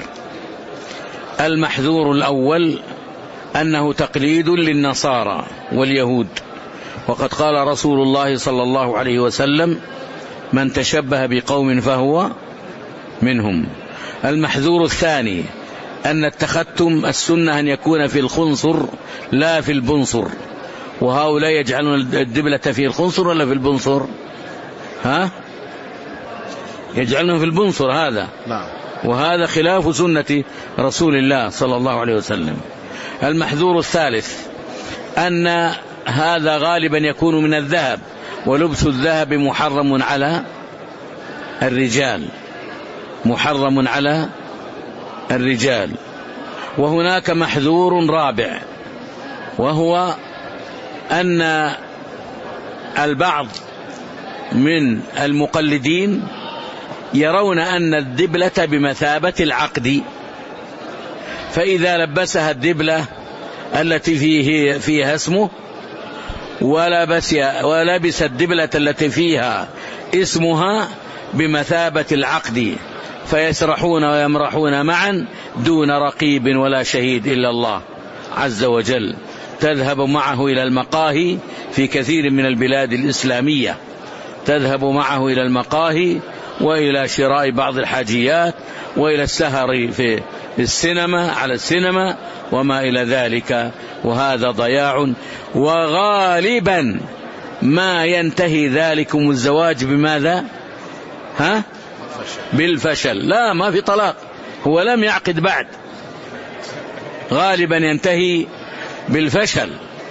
المحذور الأول أنه تقليد للنصارى واليهود، وقد قال رسول الله صلى الله عليه وسلم: من تشبه بقوم فهو منهم. المحذور الثاني أن التختم السنة أن يكون في الخنصر لا في البنصر، وهؤلاء يجعلون الدبلة في الخنصر ولا في البنصر؟ ها؟ يجعلونه في البنصر هذا، وهذا خلاف سنة رسول الله صلى الله عليه وسلم. المحذور الثالث أن هذا غالبا يكون من الذهب، ولبس الذهب محرم على الرجال، محرم على الرجال. وهناك محذور رابع، وهو أن البعض من المقلدين يرون أن الدبلة بمثابة العقد، فإذا لبسها الدبلة التي فيه فيها اسمه ولبس ولبس الدبلة التي فيها اسمها بمثابة العقد، فيسرحون ويمرحون معا دون رقيب ولا شهيد إلا الله عز وجل. تذهب معه إلى المقاهي في كثير من البلاد الإسلامية، تذهب معه إلى المقاهي وإلى شراء بعض الحاجيات وإلى السهر في السينما على السينما وما إلى ذلك، وهذا ضياع. وغالبا ما ينتهي ذلكم الزواج بماذا؟ ها؟ بالفشل. لا، ما في طلاق، هو لم يعقد بعد، غالبا ينتهي بالفشل،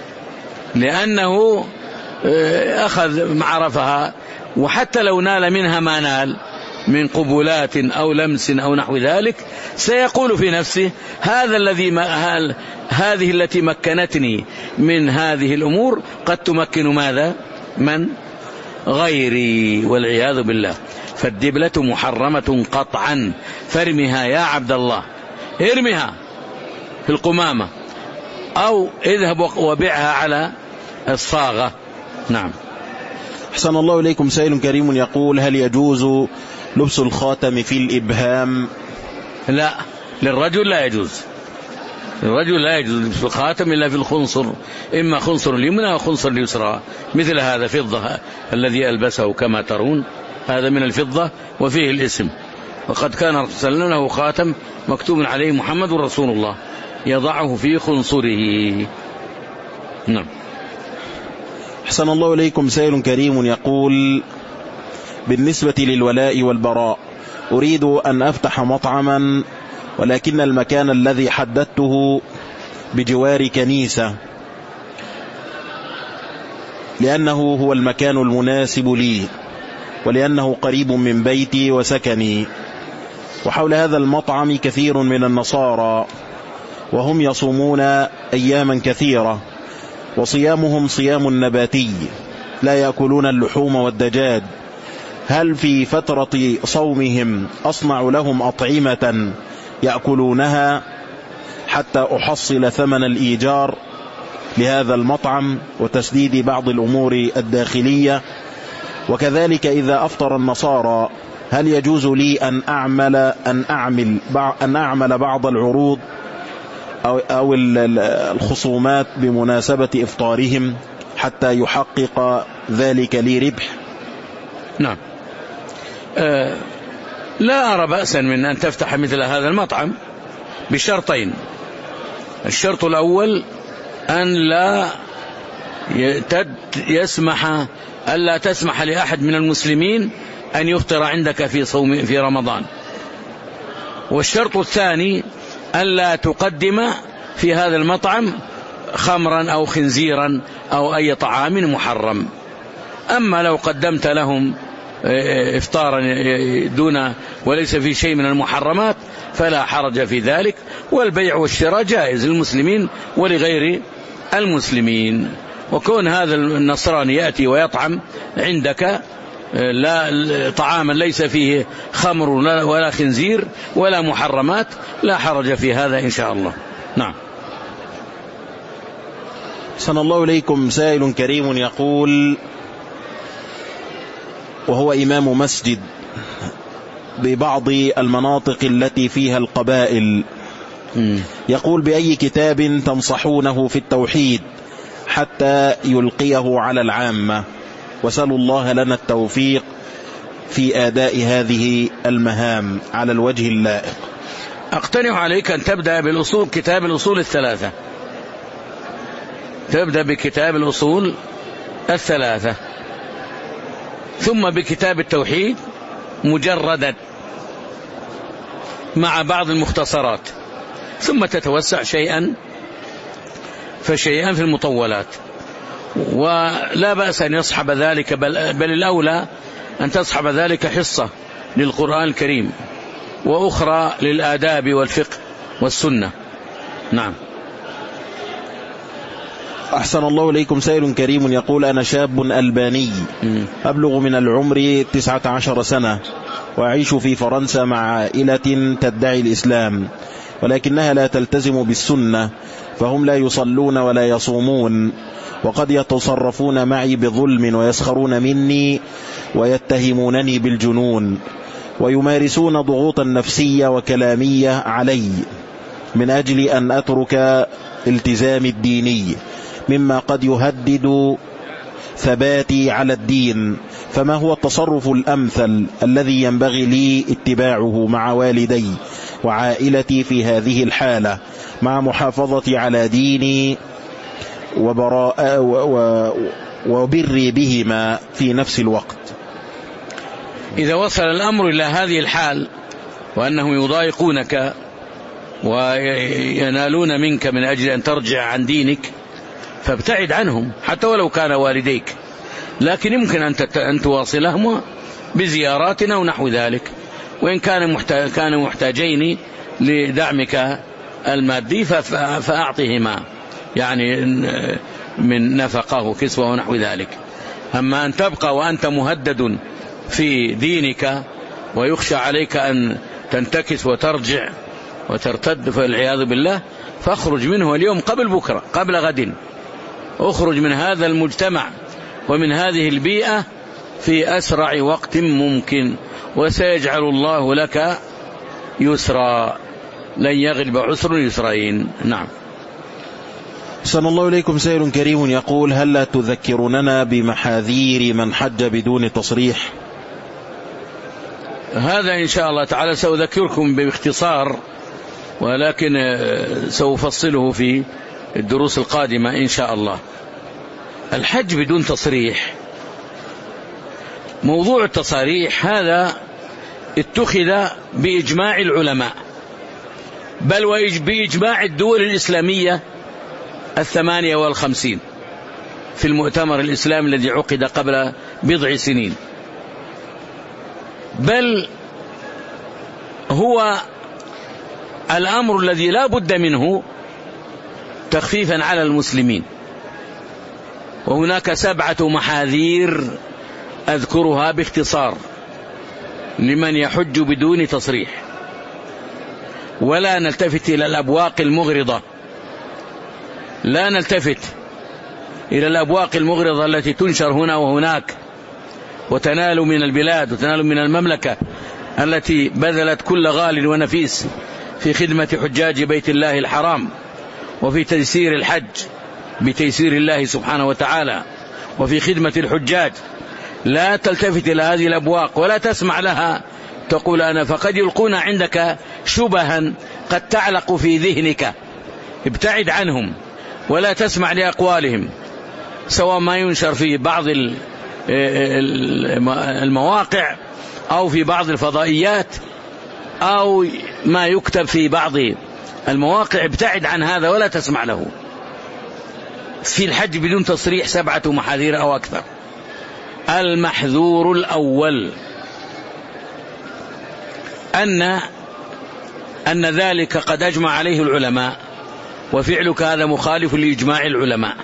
لأنه أخذ معرفها، وحتى لو نال منها ما نال من قبلات أو لمس أو نحو ذلك سيقول في نفسه: هذا الذي ما هذه التي مكنتني من هذه الأمور قد تمكن ماذا؟ من غيري، والعياذ بالله. فالدبلة محرمة قطعا، فارمها يا عبد الله، ارمها في القمامة أو اذهب وبيعها على الصاغة. نعم. أحسن الله إليكم. سائل كريم يقول: هل يجوز لبس الخاتم في الإبهام؟ لا، للرجل لا يجوز، للرجل لا يجوز لبس الخاتم إلا في الخنصر، إما خنصر اليمنى أو خنصر اليسرى. مثل هذا فضة الذي ألبسه كما ترون، هذا من الفضة وفيه الاسم، وقد كان الرسول صلى الله عليه وسلم له خاتم مكتوب عليه محمد رسول الله يضعه في خنصره. نعم. أحسن الله إليكم. سائل كريم يقول: بالنسبة للولاء والبراء أريد أن أفتح مطعما، ولكن المكان الذي حددته بجوار كنيسة، لأنه هو المكان المناسب لي، ولأنه قريب من بيتي وسكني، وحول هذا المطعم كثير من النصارى، وهم يصومون أياما كثيرة، وصيامهم صيام نباتي، لا يأكلون اللحوم والدجاج. هل في فترة صومهم أصنع لهم أطعمة يأكلونها حتى أحصل ثمن الإيجار لهذا المطعم وتسديد بعض الأمور الداخلية؟ وكذلك إذا أفطر النصارى هل يجوز لي أن أعمل أن أعمل أن أعمل بعض العروض أو أو الخصومات بمناسبة إفطارهم حتى يحقق ذلك لي ربح؟ نعم. أه لا أرى بأسا من أن تفتح مثل هذا المطعم بشرطين. الشرط الأول أن لا يسمح ألا تسمح لأحد من المسلمين أن يفطر عندك في صوم في رمضان. والشرط الثاني ألا تقدم في هذا المطعم خمرا أو خنزيرا أو أي طعام محرم. أما لو قدمت لهم إفطارا دون وليس في شيء من المحرمات فلا حرج في ذلك، والبيع والشراء جائز للمسلمين ولغير المسلمين. وكون هذا النصراني يأتي ويطعم عندك لا طعاما ليس فيه خمر ولا خنزير ولا محرمات لا حرج في هذا إن شاء الله. نعم. أحسن الله إليكم. سائل كريم يقول، وهو إمام مسجد ببعض المناطق التي فيها القبائل، يقول: بأي كتاب تنصحونه في التوحيد حتى يلقيه على العامة. وسألوا الله لنا التوفيق في أداء هذه المهام على الوجه اللائق. أقترح عليك أن تبدأ بالأصول، كتاب الأصول الثلاثة، تبدأ بكتاب الأصول الثلاثة، ثم بكتاب التوحيد مجردا مع بعض المختصرات، ثم تتوسع شيئا فشيئا في المطولات. ولا بأس أن يصحب ذلك، بل, بل الأولى أن تصحب ذلك حصة للقرآن الكريم وأخرى للآداب والفقه والسنة. نعم. أحسن الله إليكم. سائل كريم يقول: أنا شاب ألباني أبلغ من العمر تسعة عشر سنة، وأعيش في فرنسا مع عائلة تدعي الإسلام، ولكنها لا تلتزم بالسنة، فهم لا يصلون ولا يصومون، وقد يتصرفون معي بظلم ويسخرون مني ويتهمونني بالجنون، ويمارسون ضغوطا نفسية وكلامية علي من أجل أن أترك التزامي الديني، مما قد يهدد ثباتي على الدين. فما هو التصرف الأمثل الذي ينبغي لي اتباعه مع والدي وعائلتي في هذه الحالة، مع محافظتي على ديني وبراء وبري بهما في نفس الوقت؟ إذا وصل الأمر إلى هذه الحال وأنهم يضايقونك وينالون منك من أجل أن ترجع عن دينك، فابتعد عنهم حتى ولو كان والديك، لكن يمكن أن تواصلهم بزيارات أو نحو ذلك، وإن كانوا محتاجين لدعمك المادي فأعطهما يعني من نفقه وكسوة ونحو ذلك. أما أن تبقى وأنت مهدد في دينك ويخشى عليك أن تنتكس وترجع وترتد فالعياذ بالله، فاخرج منه اليوم قبل بكرة قبل غد، اخرج من هذا المجتمع ومن هذه البيئة في أسرع وقت ممكن، وسيجعل الله لك يسرا، لن يغلب عسر يسرين. نعم. أحسن الله إليكم. سائل كريم يقول: هل لا تذكروننا بمحاذير من حج بدون تصريح؟ هذا إن شاء الله تعالى سأذكركم باختصار، ولكن سأفصله في الدروس القادمة إن شاء الله. الحج بدون تصريح، موضوع التصاريح هذا اتخذ بإجماع العلماء، بل وبإجماع الدول الإسلامية الثمانية والخمسين في المؤتمر الإسلامي الذي عقد قبل بضع سنين، بل هو الأمر الذي لا بد منه تخفيفا على المسلمين. وهناك سبعة محاذير أذكرها باختصار لمن يحج بدون تصريح، ولا نلتفت إلى الأبواق المغرضة، لا نلتفت إلى الأبواق المغرضة التي تنشر هنا وهناك وتنال من البلاد وتنال من المملكة التي بذلت كل غال ونفيس في خدمة حجاج بيت الله الحرام وفي تيسير الحج بتيسير الله سبحانه وتعالى وفي خدمة الحجاج. لا تلتفت إلى هذه الأبواق ولا تسمع لها، تقول أنا، فقد يلقون عندك شبها قد تعلق في ذهنك، ابتعد عنهم ولا تسمع لأقوالهم، سواء ما ينشر في بعض المواقع أو في بعض الفضائيات أو ما يكتب في بعض المواقع، ابتعد عن هذا ولا تسمع له. في الحج بدون تصريح سبعة محاذير أو أكثر. المحذور الأول أن أن ذلك قد أجمع عليه العلماء، وفعلك هذا مخالف لإجماع العلماء،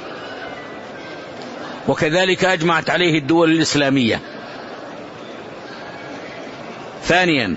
وكذلك أجمعت عليه الدول الإسلامية. ثانيا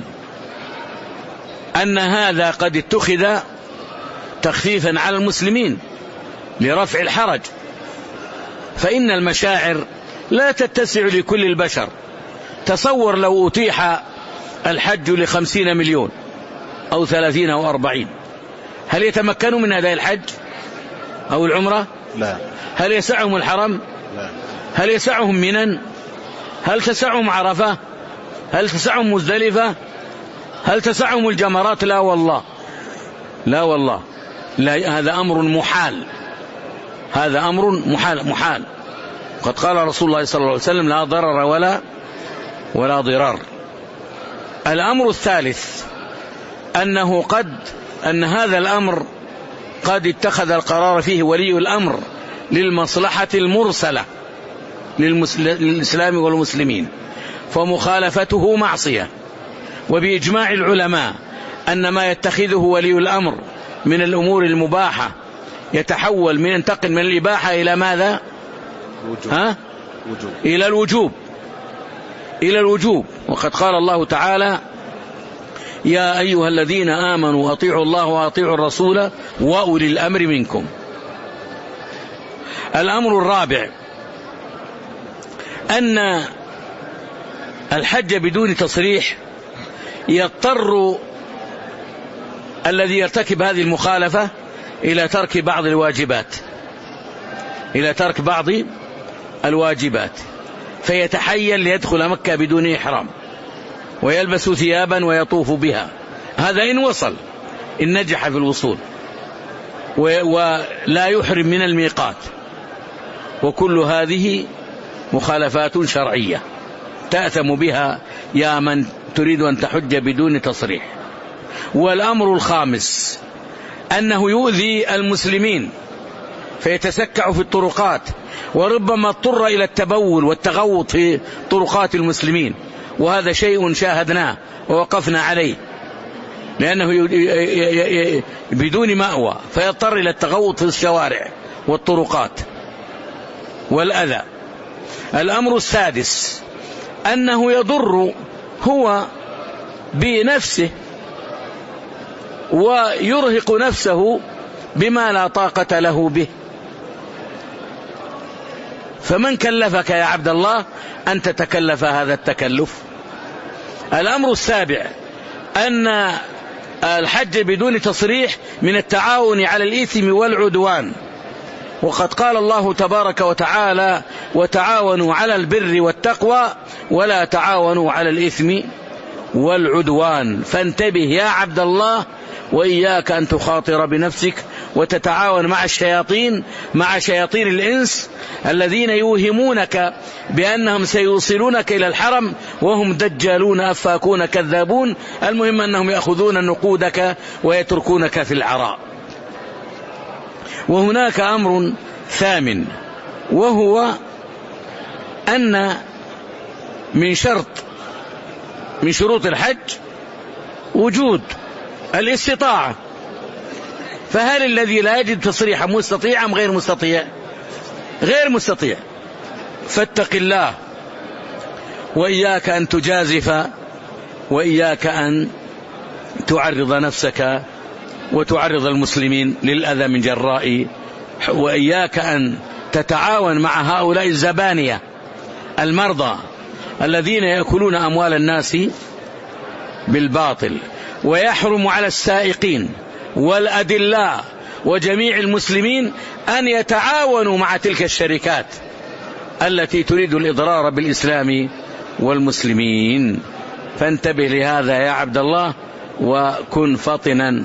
أن هذا قد اتخذ تخفيفا على المسلمين لرفع الحرج، فإن المشاعر لا تتسع لكل البشر. تصور لو أتيح الحج لخمسين مليون أو ثلاثين أو أربعين، هل يتمكنوا من أداء الحج أو العمرة؟ لا. هل يسعهم الحرم؟ لا. هل يسعهم منى؟ هل تسعهم عرفة؟ هل تسعهم مزدلفة؟ هل تسعهم الجمرات؟ لا والله، لا والله، لا، هذا أمر محال، هذا أمر محال محال. قد قال رسول الله صلى الله عليه وسلم: لا ضرر ولا ولا ضرار. الأمر الثالث أنه قد أن هذا الأمر قد اتخذ القرار فيه ولي الأمر للمصلحة المرسلة للإسلام والمسلمين، فمخالفته معصية. وبإجماع العلماء أن ما يتخذه ولي الأمر من الأمور المباحة يتحول من ينتقل من الإباحة إلى ماذا؟ وجوب. ها؟ وجوب. إلى الوجوب، إلى الوجوب. وقد قال الله تعالى: يا أيها الذين آمنوا أطيعوا الله وأطيعوا الرسول وأولي الأمر منكم. الأمر الرابع أن الحج بدون تصريح يضطر الذي يرتكب هذه المخالفة إلى ترك بعض الواجبات، إلى ترك بعض الواجبات، فيتحيل ليدخل مكة بدون إحرام ويلبس ثيابا ويطوف بها. هذا إن وصل، إن نجح في الوصول، ولا يحرم من الميقات. وكل هذه مخالفات شرعية تأثم بها يا من تريد أن تحج بدون تصريح. والأمر الخامس أنه يؤذي المسلمين فيتسكع في الطرقات، وربما اضطر إلى التبول والتغوط في طرقات المسلمين، وهذا شيء شاهدناه ووقفنا عليه، لأنه بدون مأوى فيضطر إلى التغوط في الشوارع والطرقات والأذى. الأمر السادس أنه يضر هو بنفسه ويرهق نفسه بما لا طاقة له به. فمن كلفك يا عبد الله أن تتكلف هذا التكلف؟ الأمر السابع أن الحج بدون تصريح من التعاون على الإثم والعدوان، وقد قال الله تبارك وتعالى: وتعاونوا على البر والتقوى ولا تعاونوا على الإثم والعدوان. فانتبه يا عبد الله، وإياك أن تخاطر بنفسك وتتعاون مع الشياطين، مع شياطين الإنس الذين يوهمونك بأنهم سيوصلونك إلى الحرم وهم دجالون أفاكون كذابون. المهم أنهم يأخذون نقودك ويتركونك في العراء. وهناك أمر ثامن، وهو أن من شرط من شروط الحج وجود الاستطاعة. فهل الذي لا يجد تصريحا مستطيع أم غير مستطيع؟ غير مستطيع. فاتق الله، وإياك أن تجازف، وإياك أن تعرض نفسك وتعرض المسلمين للأذى من جراء، وإياك أن تتعاون مع هؤلاء الزبانية المرضى الذين يأكلون أموال الناس بالباطل. ويحرم على السائقين والأدلاء وجميع المسلمين أن يتعاونوا مع تلك الشركات التي تريد الإضرار بالإسلام والمسلمين. فانتبه لهذا يا عبد الله، وكن فطنا،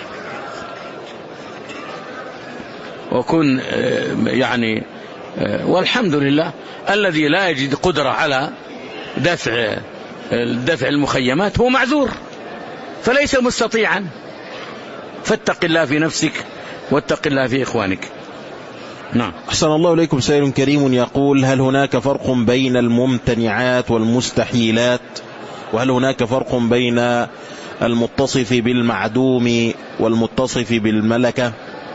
وكن يعني، والحمد لله الذي لا يجد قدرة على دفع دفع المخيمات هو معذور، فليس مستطيعا. فاتق الله في نفسك واتق الله في إخوانك. نعم. أحسن الله إليكم. سائل كريم يقول: هل هناك فرق بين الممتنعات والمستحيلات؟ وهل هناك فرق بين المتصف بالمعدوم والمتصف بالملكة؟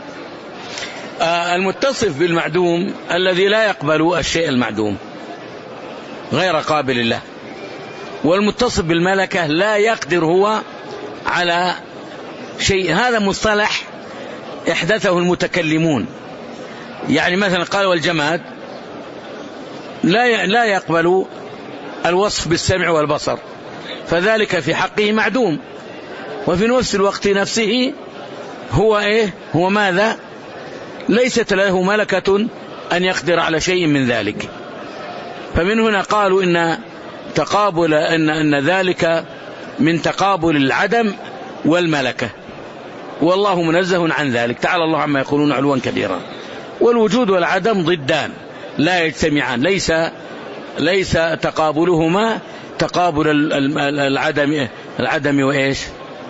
آه المتصف بالمعدوم الذي لا يقبل الشيء المعدوم غير قابل له، والمتصف بالملكة لا يقدر هو على شيء. هذا مصطلح احدثه المتكلمون، يعني مثلا قال والجماد لا لا يقبل الوصف بالسمع والبصر، فذلك في حقه معدوم، وفي نفس الوقت نفسه هو ايه هو ماذا ليست له ملكة أن يقدر على شيء من ذلك. فمن هنا قالوا إن تقابل أن, أن ذلك من تقابل العدم والملكة، والله منزه عن ذلك، تعالى الله عما يقولون علوا كبيرا. والوجود والعدم ضدان لا يجتمعان، ليس ليس تقابلهما تقابل العدم العدم وإيش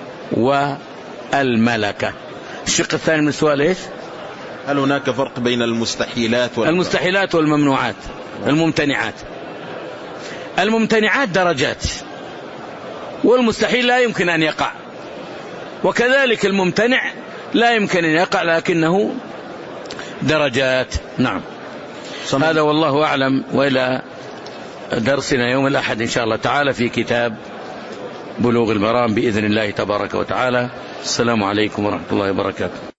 والملكة. الشق الثاني من السؤال إيش؟ هل هناك فرق بين المستحيلات والممنوعات؟ المستحيلات والممنوعات الممتنعات. الممتنعات درجات، والمستحيل لا يمكن أن يقع، وكذلك الممتنع لا يمكن أن يقع لكنه درجات. نعم، هذا والله أعلم. وإلى درسنا يوم الأحد إن شاء الله تعالى في كتاب بلوغ المرام بإذن الله تبارك وتعالى. السلام عليكم ورحمة الله وبركاته.